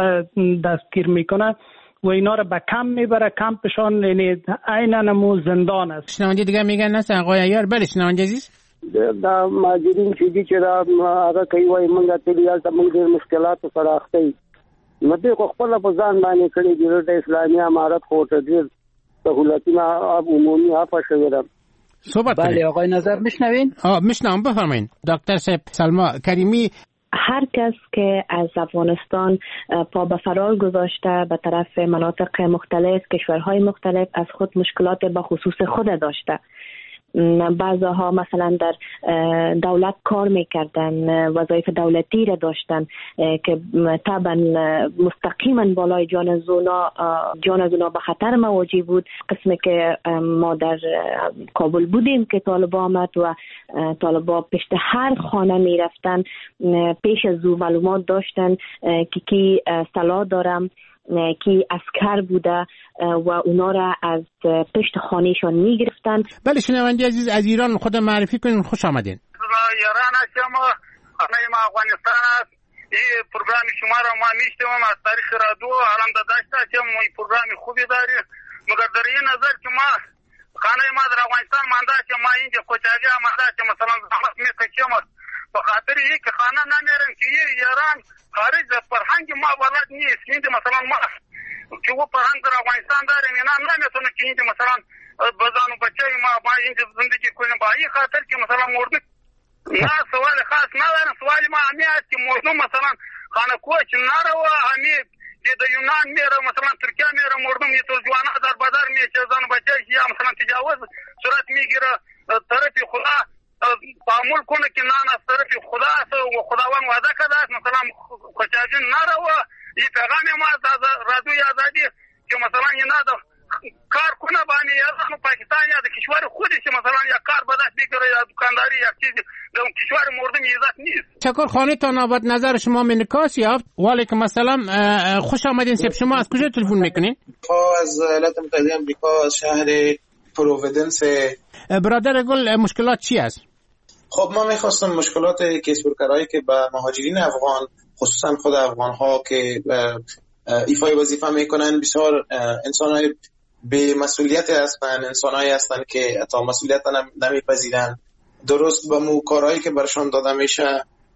دستگیر میکنه و اینا را به کمپ میبره، کمپشان یعنی عین نمو زندان است. شنونده دیگه میگن نه آقای عیار. بله شنونده عزیز، دا ماجرین چې دي چې دا هغه کوي وایي موږ ته یالته موږ ډېر مشکلاتو سره اخته یو. نو دوی خو خپله په ځان باندې کړي دي. د اسلامي امارت خو ورته ډېر سهولتونه عمومي عفوه شوې ده. صحبت بله آقای نظر میشنوین؟ میشنوم، بفرمایید. دکتر صاحب سلما کریمی، هر کس که از افغانستان پا به فرار گذاشته به طرف مناطق مختلف، کشورهای مختلف، از خود مشکلات به خصوص خود داشته. بعضها مثلا در دولت کار میکردن، وظایف دولتی را داشتن که طبعا مستقیما بالای جان زونا به خطر مواجه بود. قسمی که ما در کابل بودیم که طالبا آمد و طالبا پشت هر خانه میرفتن، پیش از او معلومات داشتن که کی سلاح دارم، کی اسکر بوده و اونا را از پشت خانهشان میگرفتن. بله شنونده عزیز، از ایران خود معرفی کنین. خوش آمدین. ایران هستم، خانه ما افغانستان است. این پروگرام شما را ما میشتم از تاریخ رادیو الان داشته هستم. این پروگرام خوبی داری، مگر در این نظر که ما خانه ما در افغانستان مانده که ما اینجا کوچاگی آمده که مثلا زحمت میکشیم به خاطر این که خانه نمیرم که ایران خارج از فرهنگ ما بلد نیست. اینجا مثلا ما که و فرهنگ در افغانستان داریم اینا نمیتونه که اینجا مثلا بزن و بچه ما اینجا زندگی کنیم. با این خاطر که مثلا مردم نه سوال خاص ندارم. سوال ما همی است که مردم مثلا خانه کوچ نره و همی که در یونان میره مثلا ترکیه میره مردم یه طور جوانه در بازار میشه زن و بچه یا مثلا تجاوز صورت میگیره طرف خدا تعامل کنه که نه از طرف خدا است و خداوند وعده کرده است مثلا خوشاگی نره و این پیغام ما از رادیوی آزادی که مثلا اینا کار کنه بانی یا پاکستان یا کشور خودش مثلا یا کار بدست بگیره یا دکانداری یا چیزی در کشور مردم عزت نیست. چکر خانه تا نابد نظر شما منکاس یافت. وعلیکم السلام، خوش آمدین. سب شما از کجا تلفن میکنین؟ از ایالات متحده آمریکا، از شهر پروویدنس. برادر گل مشکلات چی است؟ خب ما میخواستم مشکلات کسب و کارهایی که به مهاجرین افغان خصوصا خود افغان ها که ایفای وظیفه میکنن بسیار انسانای به مسئولیت هستن، انسانایی هستن که تا مسئولیت نمیپذیرن، درست به کارهایی که برشان داده میشه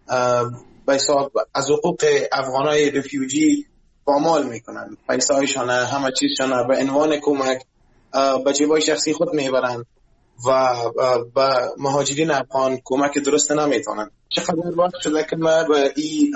به حساب از حقوق افغانای رفیوجی پامال میکنن، پیسه هایشان همه چیزشان به عنوان کمک به جیبای شخصی خود میبرن و به مهاجرین افغان کمک درست نمیتونن. چقدر وقت شده که ما به این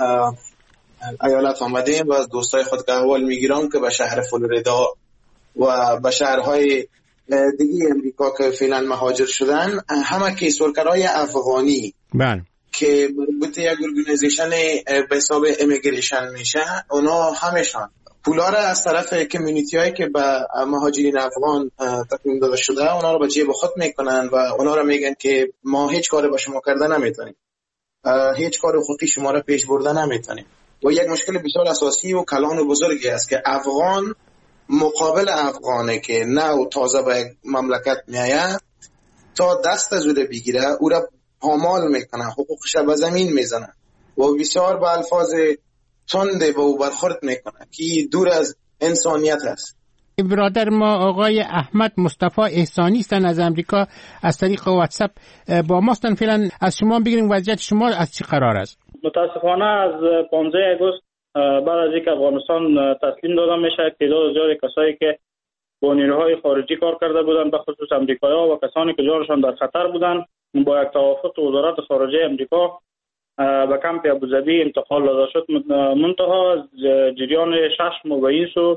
ایالت آمدیم و از دوستای خود که احوال میگیرم که به شهر فلوریدا و به شهرهای دیگه امریکا که فعلا مهاجر شدن، همه کیسورکرهای افغانی که مربوط یک ارگانیزیشن به حساب امیگریشن میشه، اونا همشان پولا را از طرف کمیونیتی هایی که به مهاجرین افغان تقدیم داده شده اونا رو به جیب خود میکنن و اونا رو میگن که ما هیچ کاری با شما کرده نمیتونیم، هیچ کار حقوقی شما را پیش برده نمیتونیم. و یک مشکل بسیار اساسی و کلان و بزرگی است که افغان مقابل افغانه که نه و تازه به مملکت میآید تا دست از او بگیره، او را پامال میکنه، حقوقش به زمین میزنه و بسیار به الفاظ تند به او برخورد میکنه که دور از انسانیت است. برادر ما آقای احمد مصطفی احسانی هستند از امریکا، از طریق واتساپ با ما هستند. فعلا از شما بگیریم وضعیت شما از چی قرار است؟ متاسفانه از 15 آگوست بعد از اینکه افغانستان تسلیم داده میشه، تعداد زیادی کسایی که با نیروهای خارجی کار کرده بودند، به خصوص امریکایی‌ها و کسانی که جانشان در خطر بودند، با یک توافق وزارت خارجه امریکا به کمپ ابوظبی انتقال داده شد. منتها از جریان 6 ماه به این سو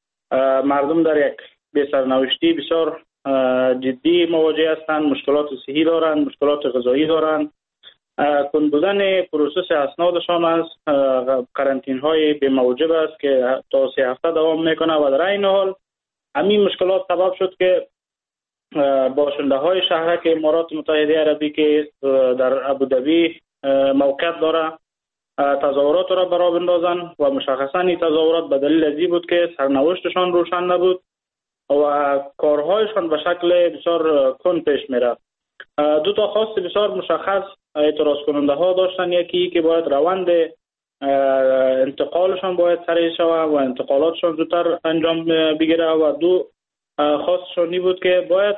مردم در یک بی‌سرنوشتی بسیار جدی مواجه هستند، مشکلات صحی دارند، مشکلات غذایی دارند، کند بودن پروسس اسنادشان است، قرنطینه های بی موجب است که تا 3 هفته دوام میکنه و در این حال همین مشکلات سبب شد که باشنده های شهرک امارات متحده عربی که در ابوظبی موقعیت داره تظاهرات را برا بندازن و مشخصا این تظاهرات به دلیل ازی بود که سرنوشتشان روشن نبود و کارهایشان به شکل بسیار کند پیش میرفت. دو تا خواست بسیار مشخص اعتراض کننده ها داشتن، یکی که باید روند انتقالشان باید سریع شود و انتقالاتشان زودتر انجام بگیره و دو خواستشان این بود که باید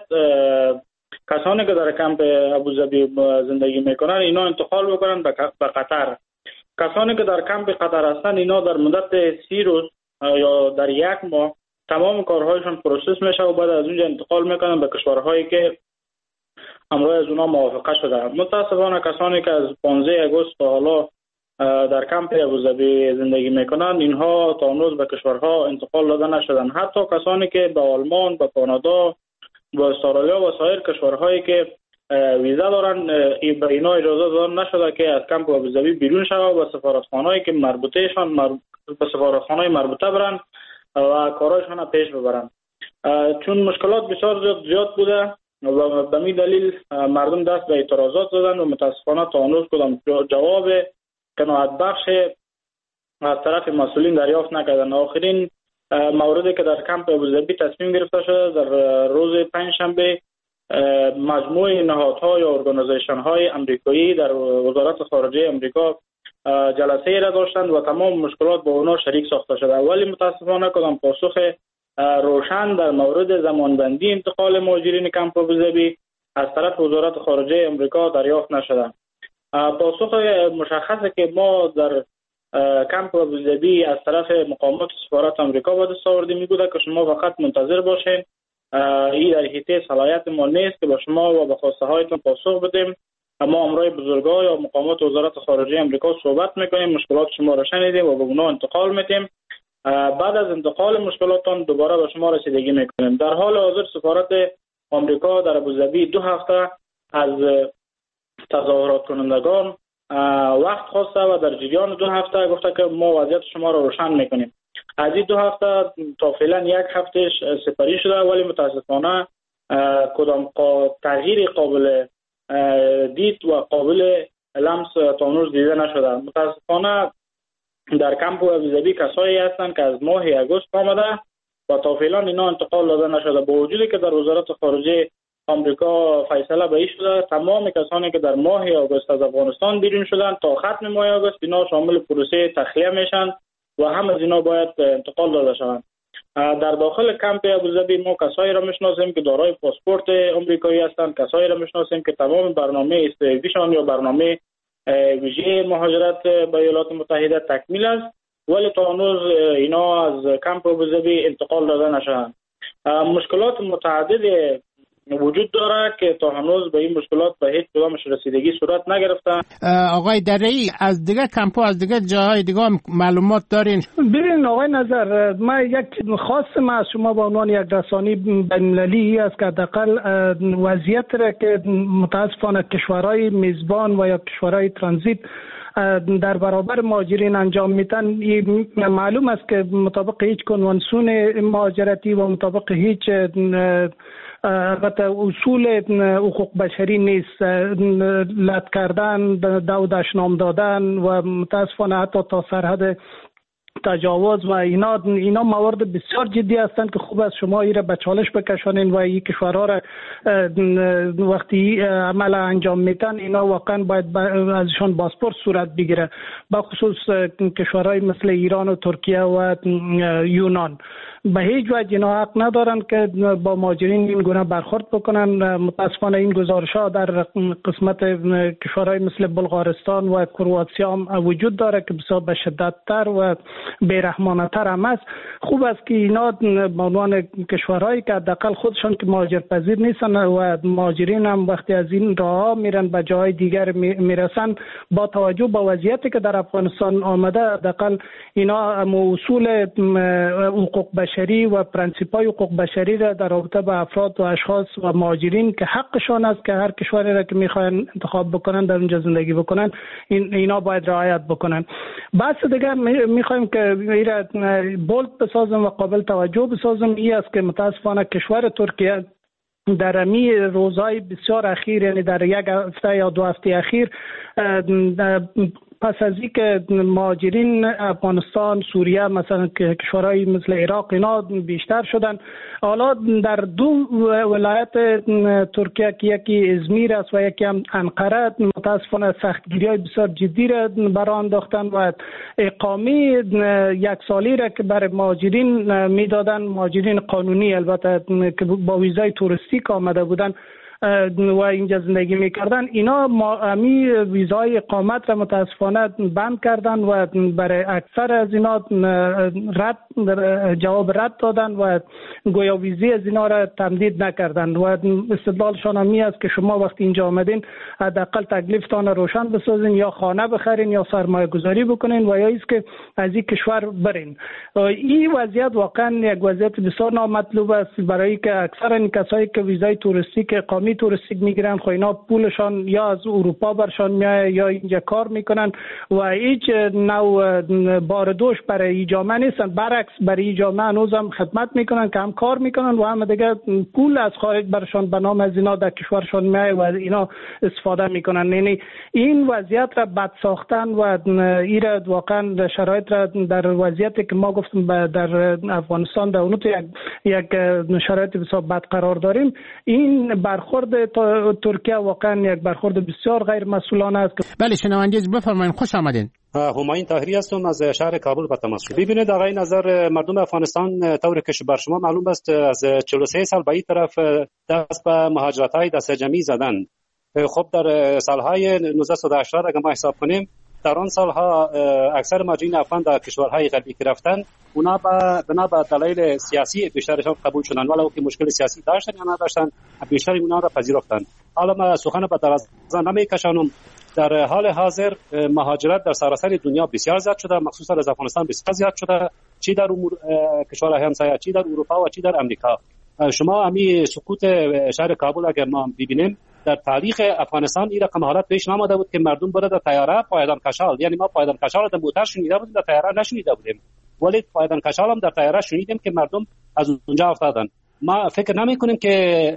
کسانی که در کمپ ابوظبی زندگی میکنن اینا انتقال بکنن به قطر. کسانی که در کمپ قطر هستن اینا در مدت 30 روز یا در 1 ماه تمام کارهایشان پروسس میشه و بعد از اونجا انتقال میکنن به کشورهایی که همراه از اونا موافقه شده. متاسفانه کسانی که از 15 آگوست تا حالا در کمپ ابوظبی زندگی میکنن اینها تا امروز به کشورها انتقال داده نشدن. حتی کسانی که به آلمان، به کانادا، به استرالیا و سایر کشورهایی که ویزا دارن به اینا اجازه داده نشده که از کمپ ابوظبی بیرون شوند و سفارتخانه‌ای که مربوطهشان به سفارتخانه مربوطه برن و کارهایشان پیش ببرن. چون مشکلات بسیار زیاد بوده و به می دلیل مردم دست به اعتراضات زدن و متاسفانه تا امروز کدام جواب قناعت بخش از طرف مسئولین دریافت نکردن. آخرین موردی که در کمپ ابوظبی تصمیم گرفته شده در روز پنجشنبه مجموعه نهادها یا ارگانیزیشن های امریکایی در وزارت خارجه امریکا جلسه را داشتند و تمام مشکلات با اونا شریک ساخته شده، ولی متاسفانه کدام پاسخ روشن در مورد زمانبندی انتقال مهاجرین کمپ ابوظبی از طرف وزارت خارجه امریکا دریافت نشده. پاسخ مشخصه که ما در کمپ ابوظبی از طرف مقامات سفارت امریکا به دست آوردیم میگوده که شما فقط منتظر باشین، این در حیطه صلاحیت ما نیست که با شما و به خواسته هایتون پاسخ بدیم. ما امروز بزرگان یا مقامات وزارت خارجه امریکا صحبت میکنیم، مشکلات شما را شنیدیم و به اونا انتقال میدیم. بعد از انتقال مشکلاتون دوباره به شما رسیدگی میکنیم. در حال حاضر سفارت امریکا در ابوظبی 2 هفته از تظاهرات کنندگان وقت خواسته و در جریان 2 هفته گفته که ما وضعیت شما را روشن میکنیم. از این 2 هفته تا فعلا 1 هفتهش سپری شده، ولی متاسفانه کدام تغییر قابل دید و قابل لمس تا امروز دیده نشده. متاسفانه در کمپ ابوظبی کسایی هستند که از ماه آگوست آمده و تا فعلا اینا انتقال داده نشده، با وجودی که در وزارت خارجه آمریکا فیصله به این شده تمام کسانی که در ماه آگوست از افغانستان بیرون شدن تا ختم ماه آگوست اینا شامل پروسه تخلیه میشن و هم از اینا باید انتقال داده شوند. در داخل کمپ ابوظبی ما کسایی را میشناسیم که دارای پاسپورت آمریکایی هستند، کسایی را میشناسیم که تمام برنامه استعدادشان یا برنامه ویژه مهاجرت به ایالات متحده تکمیل است، ولی تا هنوز اینا از کمپ ابوظبی انتقال داده نشدند. مشکلات متعدد وجود داره که تا هنوز به این مشکلات به هیچ کدامش رسیدگی صورت نگرفتن. آقای درعی از دیگه کمپ‌ها از دیگه جاهای دیگه معلومات دارین؟ ببین آقای نظر، ما یک خواستم از شما به عنوان یک رسانه بین‌المللی است که حداقل وضعیت را که متاسفانه کشورهای میزبان و یا کشورهای ترانزیت در برابر مهاجرین انجام میتن، معلوم است که مطابق هیچ کنوانسیون مهاجرتی و مطابق هیچ البته اصول حقوق بشری نیست. لط کردن، دودش نام دادن و متاسفانه حتی تا سرحد تجاوز و اینا موارد بسیار جدی هستند که خوب است شما ایره به چالش بکشانین و این کشورها را وقتی عمل انجام میتن اینا واقعا باید ازشان پاسپورت صورت بگیره، به خصوص کشورهای مثل ایران و ترکیه و یونان. به هیچ وجه اینا حق ندارن که با مهاجرین این گونه برخورد بکنن. متاسفانه این گزارش‌ها در قسمت کشورهای مثل بلغارستان و کرواتیا هم وجود داره که بسیار به شدت تر و بی‌رحمانه‌تر هم است. خوب است که اینا به عنوان کشورهایی که حداقل خودشان که مهاجرپذیر نیستن و مهاجرین هم وقتی از این راه میرن به جای دیگر میرسن، با توجه به وضعیتی که در افغانستان آمده حداقل اینا اصول حقوق بشری و پرنسیپ‌های حقوق بشری را در رابطه با افراد و اشخاص و مهاجرین که حقشان است که هر کشوری را که میخواین انتخاب بکنن در اونجا زندگی بکنن اینا باید رعایت بکنن. بحث دیگر میخوایم که ایرا بولد بسازم و قابل توجه بسازم این است که متاسفانه کشور ترکیه در امی روزهای بسیار اخیر، یعنی در یک هفته یا 2 هفته اخیر، پس از اینکه مهاجرین افغانستان، سوریه، مثلا کشورهای مثل عراق اینا بیشتر شدن، حالا در 2 ولایت ترکیه که یکی ازمیر است و یکی هم انقره متاسفانه سختگیری‌های بسیار جدی را برای انداختن و اقامه 1 سالی را که برای مهاجرین میدادن، مهاجرین قانونی البته که با ویزای توریستیک آمده بودن و اینجا زندگی میکردن، اینا امی ویزای اقامت را متاسفانه بند کردن و برای اکثر از اینا جواب رد دادن و گویا ویزی از اینا را تمدید نکردن و استدلالشان همی است که شما وقتی اینجا آمدین حداقل تکلیفتان روشن بسازین، یا خانه بخرین یا سرمایه گذاری بکنین و یا ایست که از این کشور برین. این وضعیت واقعا یک وضعیت بسیار نامطلوب است، برای که اکثر این کسایی که ویزای توریستیک اقامه توریستیک میگیرن خو اینا پولشان یا از اروپا برشان میاد یا اینجا کار میکنن و هیچ نوع باردوش برای این جامعه نیستن، برعکس برای این جامعه هنوز هم خدمت میکنن که هم کار میکنن و هم دیگه پول از خارج برشان به نام از اینا در کشورشان میاد و اینا استفاده میکنن. یعنی این وضعیت را بد ساختن و ایراد واقعا شرایط را در وضعیتی که ما گفتم در افغانستان در اون یک شرایط بسیار بد قرار داریم. این برخورد ترکیه واقعا یک برخورد بسیار غیر مسئولانه است. بله شنونده بفرمایید، خوش آمدین. همایون طاهری هستم از شهر کابل به تماس. ببینید آقای نظر، مردم افغانستان طوری که بر شما معلوم است از 43 سال به این طرف دست به مهاجرت‌های دست جمعی زدن. خب در سالهای 1980 اگر ما حساب کنیم، در آن سالها اکثر مهاجرین افغان در کشورهای غربی که رفتن اونا بنا به دلایل سیاسی بیشترشان قبول شدن، ولو که مشکل سیاسی داشتن یا نداشتن بیشتر اونا را پذیرفتن. حالا ما سخن به دراز نمیکشانم. در حال حاضر مهاجرت در سراسر دنیا بسیار زیاد شده، مخصوصا از افغانستان بسیار زیاد شده، چی در کشورهای همسایه، چی در اروپا و چی در امریکا. شما امی سقوط شهر کابل اگر ما ببینیم، در تاریخ افغانستان این رقم حالت پیش نامده بود که مردم بره در طیاره پایدار کشال، یعنی ما پایدار کشال در موتر شنیده بودیم، در طیاره نشنیده بودیم، ولی پایدار کشال هم در طیاره شنیدیم که مردم از اونجا افتادن. ما فکر نمی کنیم که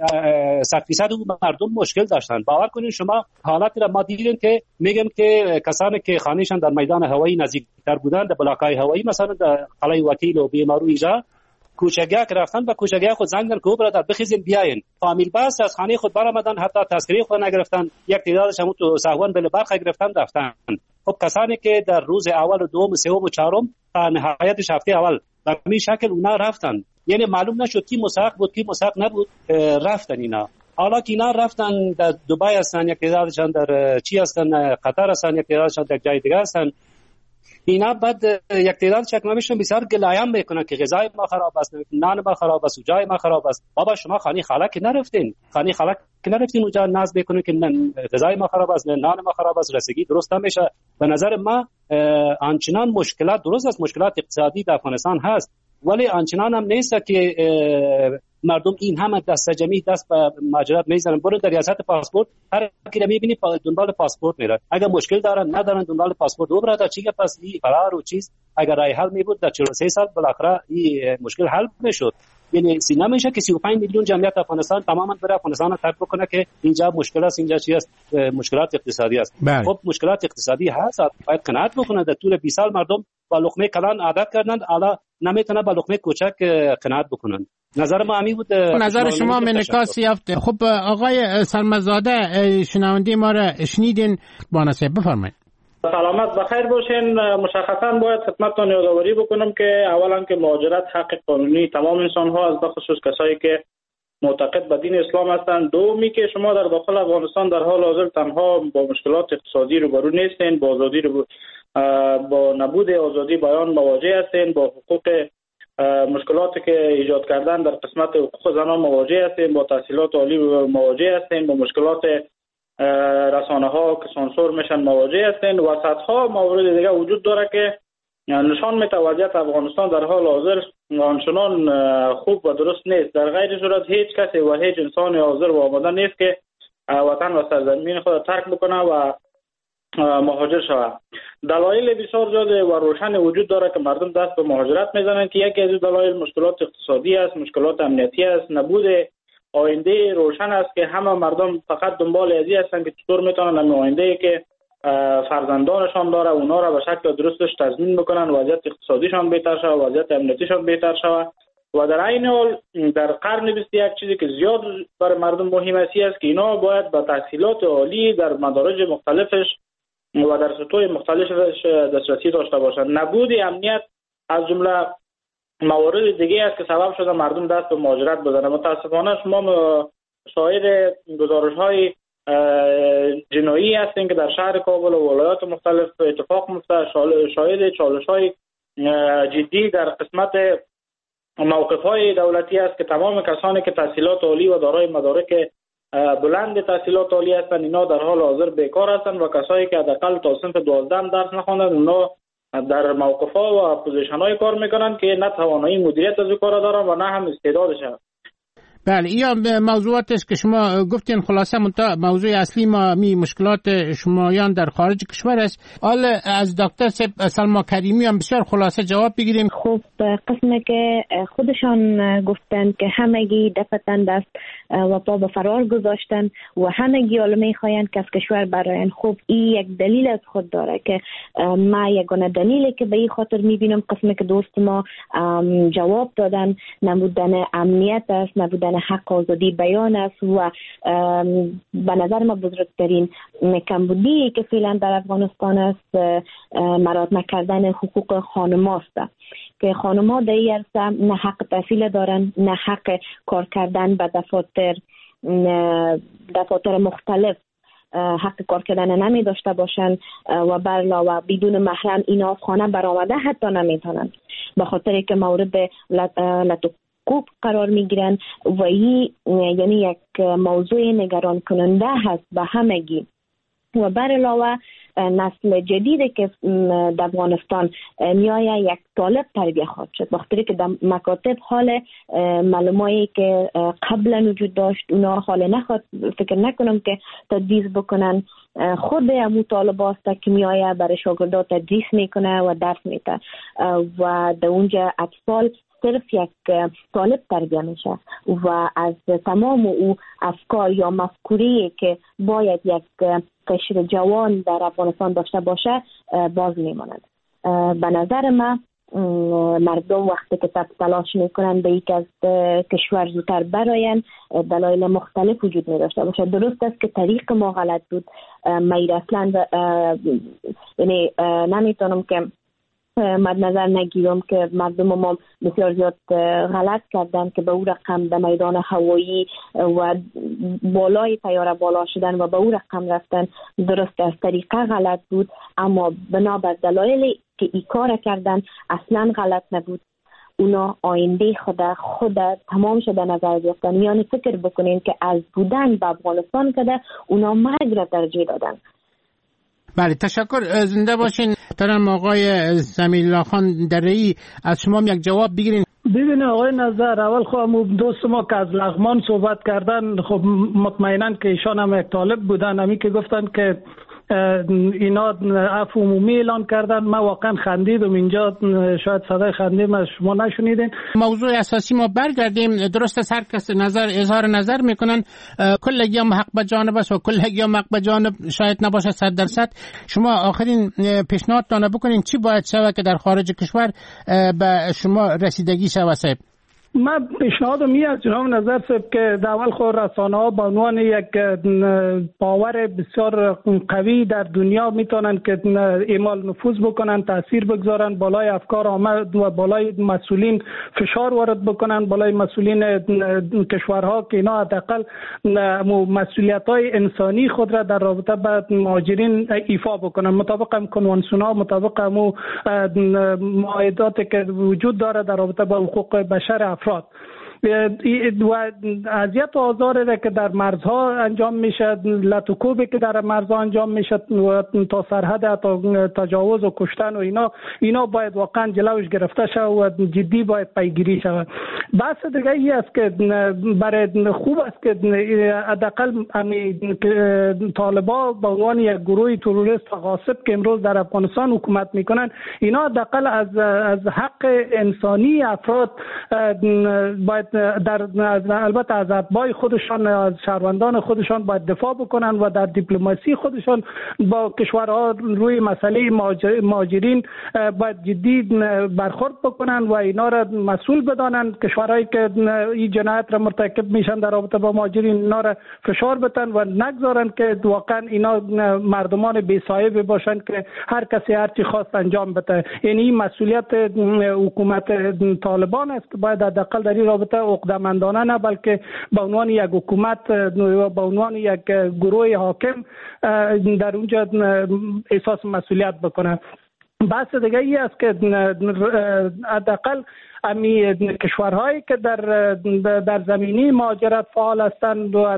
100% مردم مشکل داشتن. باور کنین شما حالتی را ما دیدیم که میگم که کسانی که خانهشان در میدان هوایی نزدیکتر بودند، در بلاکای هوایی مثلا در قلعه وکیل و بیمارو ایجا، کوچگی‌ها که رفتن به کوچگی‌ها خود زنگ زدن که برادر بخیزین بیاین. فامیل بس از خانه خود برآمدن، حتی تذکره خود نگرفتن، یک تعدادش هم تو سهوان بل برخه گرفتن رفتن. خب کسانی که در روز اول و دوم و سوم و چهارم تا نهایت هفته اول به همین شکل اونا رفتن، یعنی معلوم نشد کی مستحق بود کی مستحق نبود، رفتن اینا. حالا که اینا رفتن در دبی هستن، یک تعدادشان در چی هستن، قطر هستن، یک تعدادشان در جای دیگه هستن. اینا بعد یک تعداد چکمه‌شون بسیار گلایم میکنن که غذای ما خراب است، نان ما خراب است، جای ما خراب است. بابا شما خانه خاله که نرفتین، خانه خاله که نرفتین اونجا ناز میکنین که غذای ما خراب است، نان ما خراب است، رسیدگی درست نمیشه. به نظر ما آنچنان مشکلات درست است، مشکلات اقتصادی در افغانستان هست، ولی آنچنان هم نیست که مردم این همه دست جمعی دست به مهاجرت میزنن. برو در ریاست پاسپورت هر کی رو میبینی دنبال پاسپورت میره، اگر مشکل دارن ندارن دنبال پاسپورت و برات چیه. پس این فرار و چیز اگر راه حل می بود در 43 سال بالاخره این مشکل حل میشد. یعنی سینا میشه که 35 میلیون جمعیت افغانستان تماما بره افغانستان رو ترک بکنه که اینجا مشکل است، اینجا چی است، مشکلات اقتصادی است. خب مشکلات اقتصادی هست، باید قناعت بکنه. در طول 20 سال مردم با لقمه کلان عادت کردند، حالا نمیتونه با لقمه کوچک قناعت بکنن. نظر ما همین بود. نظر شما منعکس یافت. خب آقای سلمزاده شنونده ما را شنیدین، بانسه بفرمایید. سلامت بخیر باشین. مشخصا باید خدمتتان یادآوری بکنم که اولا که مهاجرت حق قانونی تمام انسان ها است، بخصوص کسایی که معتقد به دین اسلام هستند. دومی که شما در داخل افغانستان در حال حاضر تنها با مشکلات اقتصادی روبرو نیستین، با آزادی با نبود آزادی بیان مواجه هستین، با حقوق مشکلاتی که ایجاد کردن در قسمت حقوق زنان مواجه هستین، با تحصیلات عالی مواجه هستین، با مشکلات رسانه ها که سانسور میشن مواجه هستین و صدها موارد دیگه وجود داره که نشان میده وضعیت افغانستان در حال حاضر آنچنان خوب و درست نیست. در غیر صورت هیچ کسی و هیچ انسان حاضر و آماده نیست که وطن و سرزمین خود ترک بکنه و مهاجر شود. دلایل بسیار زیاده و روشن وجود داره که مردم دست به مهاجرت میزنن که یکی از دلایل مشکلات اقتصادی است، مشکلات امنیتی است، نبود آینده روشن است که همه مردم فقط دنبال ازی هستن که چطور میتونن همین آینده‌ای که فرزندانشان داره اونا را به شکل درستش تضمین بکنن، وضعیت اقتصادیشان بهتر شود، وضعیت امنیتیشان بهتر شود. و در این حال در قرن 21 چیزی که زیاد برای مردم مهم است که اینا باید با تحصیلات عالی در مدارج مختلفش و در سطوح مختلفش دسترسی داشته باشند. نبود امنیت از جمله موارد دیگه است که سبب شده مردم دست به مهاجرت بزنند. متاسفانه شما شاهد گزارش‌های جنایی هستین که در شهر کابل و ولایات مختلف اتفاق میفته، شاهد چالش‌های جدی در قسمت موقف‌های دولتی است که تمام کسانی که تحصیلات عالی و دارای مدارک بلند تحصیلات عالی هستند اینا در حال حاضر بیکار هستند و کسایی که حداقل تا صنف 12 درس نخواندند اونا در موقف‌ها و پوزیشن‌های کار میکنن که نه توانایی مدیریت از کار دارن و نه هم استعدادش هست. بله، این موضوعاتش که شما گفتین خلاصه موضوع اصلی ما مشکلات شمایان در خارج کشور است. حالا از دکتر سلما کریمی هم بسیار خلاصه جواب بگیریم. خب قسمی که خودشان گفتن که همگی دفتن دست و پا به فرار گذاشتن و همگی حالا میخواین که از کشور براین. خب این یک دلیل از خود داره که ما یگانه دلیلی که به این خاطر میبینم قسمی که دوست ما جواب دادن نبودن امنیت است، نبودن حق آزادی بیان است و به نظر ما بزرگترین کمبودی که فعلا در افغانستان است مراعات نکردن حقوق خانم‌ها است که خانم‌ها در این عرصه نه حق تحصیل دارن نه حق کار کردن به دفاتر مختلف حق کار کردن نمی داشته باشند و بر علاوه بدون محرم اینا از خانه برآمده حتی نمیتونن به خاطر که مورد لطوکوب قرار میگیرن و این یعنی یک موضوع نگران کننده هست به همگی. و بر علاوه نسل جدیدی که در افغانستان میایه یک طالب تربیه خواهد شد وقتی که در مکاتب حال معلومایی که قبلا وجود داشت اونا حال نخواد فکر نکنم که تدریس بکنن. خود همون طالب هست که میایه برای شاگردات تدریس میکنه و درس میده و در اونجا اطفال صرف یک طالب تربیه میشه و از تمام او افکار یا مفکوری که باید یک قشر جوان در افغانستان داشته باشه باز میماند. به نظر من مردم وقتی که تلاش میکنن به یک از کشور زودتر براین دلایل مختلف وجود میداشته باشه. درست است که طریق ما غلط بود. میر اصلا یعنی نمیتونم که مد نظر نگیرم که مردم ما بسیار زیاد غلط کردن که به او رقم به میدان هوایی و بالای طیاره بالا شدن و به او رقم رفتن درست از طریقه غلط بود، اما بنابر دلایلی که ای کار کردن اصلا غلط نبود. اونا آینده خود تمام شده نظر گرفتن. یعنی فکر بکنین که از بودن به افغانستان کده اونا مرگ را ترجیح دادن. بله، تشکر. زنده باشین. ترم آقای سمیع الله خان دره‌ای، از شما یک جواب بگیرین. ببین آقای نظر، اول خب دوست ما که از لغمان صحبت کردن، خب مطمئناً که ایشان هم یک طالب بودن، همی که گفتن که اینا عفو عمومی اعلان کردن. من واقعا خندیدم اینجا، شاید صدای خندیم از شما نشنیدین. موضوع اساسی ما برگردیم. درست است هر کس اظهار نظر میکنن، کل ایام حق به جانب است و کل ایام حق به جانب شاید نباشه 100%. شما آخرین پیشنهادتان بکنین چی باید شود که در خارج کشور به شما رسیدگی شود؟ صاحب من پیشنهادم می از جناب نظر صاحب که در اول خود رسانه ها به عنوان یک پاور بسیار قوی در دنیا میتونن که اعمال نفوذ بکنن، تاثیر بگذارن، بالای افکار آمد و بالای مسئولین فشار وارد بکنن، بالای مسئولین کشورها که اینا حداقل مسئولیت های انسانی خود را در رابطه با مهاجرین ایفا بکنن مطابق هم کنوانسیون ها، مطابق هم معاهداتی که وجود داره در رابطه با حقوق بشر افراد. و اذیت و آزاری که در مرزها انجام میشه، لطوکوبی که در مرزها انجام میشه تا سرحد تا تجاوز و کشتن و اینا باید واقعا جلوش گرفته شود و جدی باید پیگیری شود. بحث دیگه ای است که برای خوب است که حداقل طالبان به عنوان یک گروه تروریست و غاصب که امروز در افغانستان حکومت میکنن، اینا حداقل از حق انسانی افراد باید البته از اتباع خودشان، از شهروندان خودشان باید دفاع بکنن و در دیپلماسی خودشان با کشورها روی مسئله مهاجرین باید جدی برخورد بکنن و اینا را مسئول بدانن. کشورهایی که این جنایت را مرتکب میشن در رابطه با مهاجرین اینا را فشار بدن و نگذارن که واقعا اینا مردمان بی‌سایه باشن که هر کسی هر چی خواست انجام بده. یعنی این مسئولیت حکومت طالبان است که باید حداقل در این رابطه عقده‌مندانه نه بلکه به عنوان یک حکومت و به عنوان یک گروه حاکم در اونجا احساس مسئولیت بکنه. بحث دیگه ای است که حداقل امی کشورهایی که در زمینه مهاجرت فعال هستند و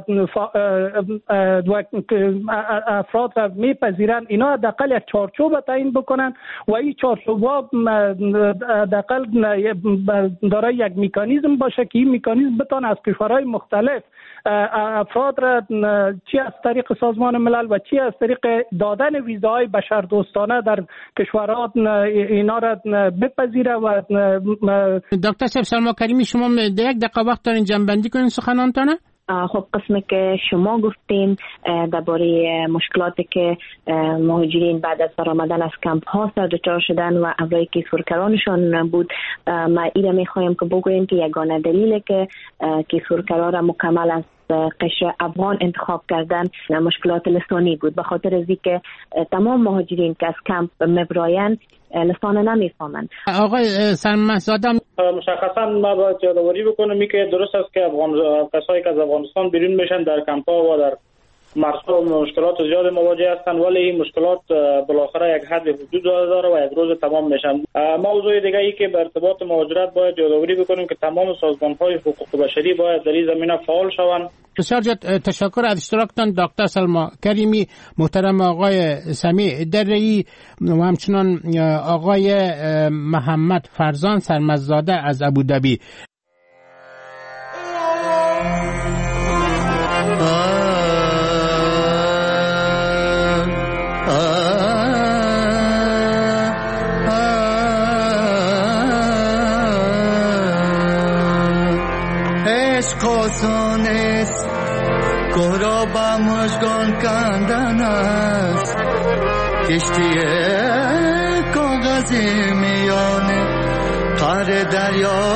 افراد را میپذیرند، اینا حداقل یک چارچوب تعیین بکنن و این چارچوب حداقل دارای یک مکانیزم باشه که این مکانیزم بتونه از کشورهای مختلف افراد را چی از طریق سازمان ملل و چی از طریق دادن ویزاهای بشردوستانه در کشورها اینا را بپذیره. و دکتر صاحب سلما کریمی، شما یک دقیقه وقت دارین جنبندی کنین سخنانتانه؟ خب قسمی که شما گفتین درباره مشکلاتی که مهاجرین بعد از برآمدن از کمپ ها سر دچار شدن و امرایی که سورکرانشان بود، ما ایره میخوایم که بگوییم که یگانه دلیلی که سورکران را مکمل از قشر افغان انتخاب کردن مشکلات لسانی بود، به خاطر از اینکه تمام مهاجرین که از کمپ مبراین لسان نمیفهمند. آقای سرمزاده، مشخصا ما باید یادآوری بکنم که درست است که کسایی که از افغانستان بیرون میشن در کمپ ها و در مرزها مشکلات زیاد مواجه هستند، ولی این مشکلات بالاخره یک حد حدود داره و یک روز تمام میشن. موضوع دیگه ای که به ارتباط مهاجرت باید یادآوری بکنیم که تمام سازمان‌های حقوق بشری باید در این زمینه فعال شوند. بسیار تشکر از اشتراکتان دکتر سلما کریمی، محترم آقای سمیع دره‌ای و همچنان آقای محمد فرزان سرمزاده از ابوظبی. آسانست گهرا با مژگان کندن است، کشتی کاغذی میانه قعر دریا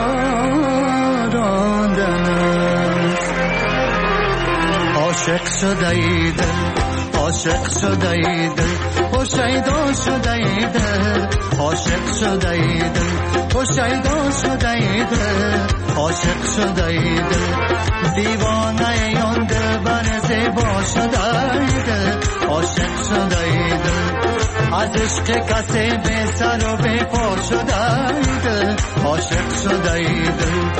راندن است. عاشق شده ای دل، عاشق شده ای دل، شیدا شده ای دل عاشق شده ای دل تو شیدا شده ای دل عاشق شده ای دل دیوانه یان دل بر زیبا شده ای دل عاشق شده ای دل از عشق کسی به سر و به پا شده ای دل عاشق شده ای دل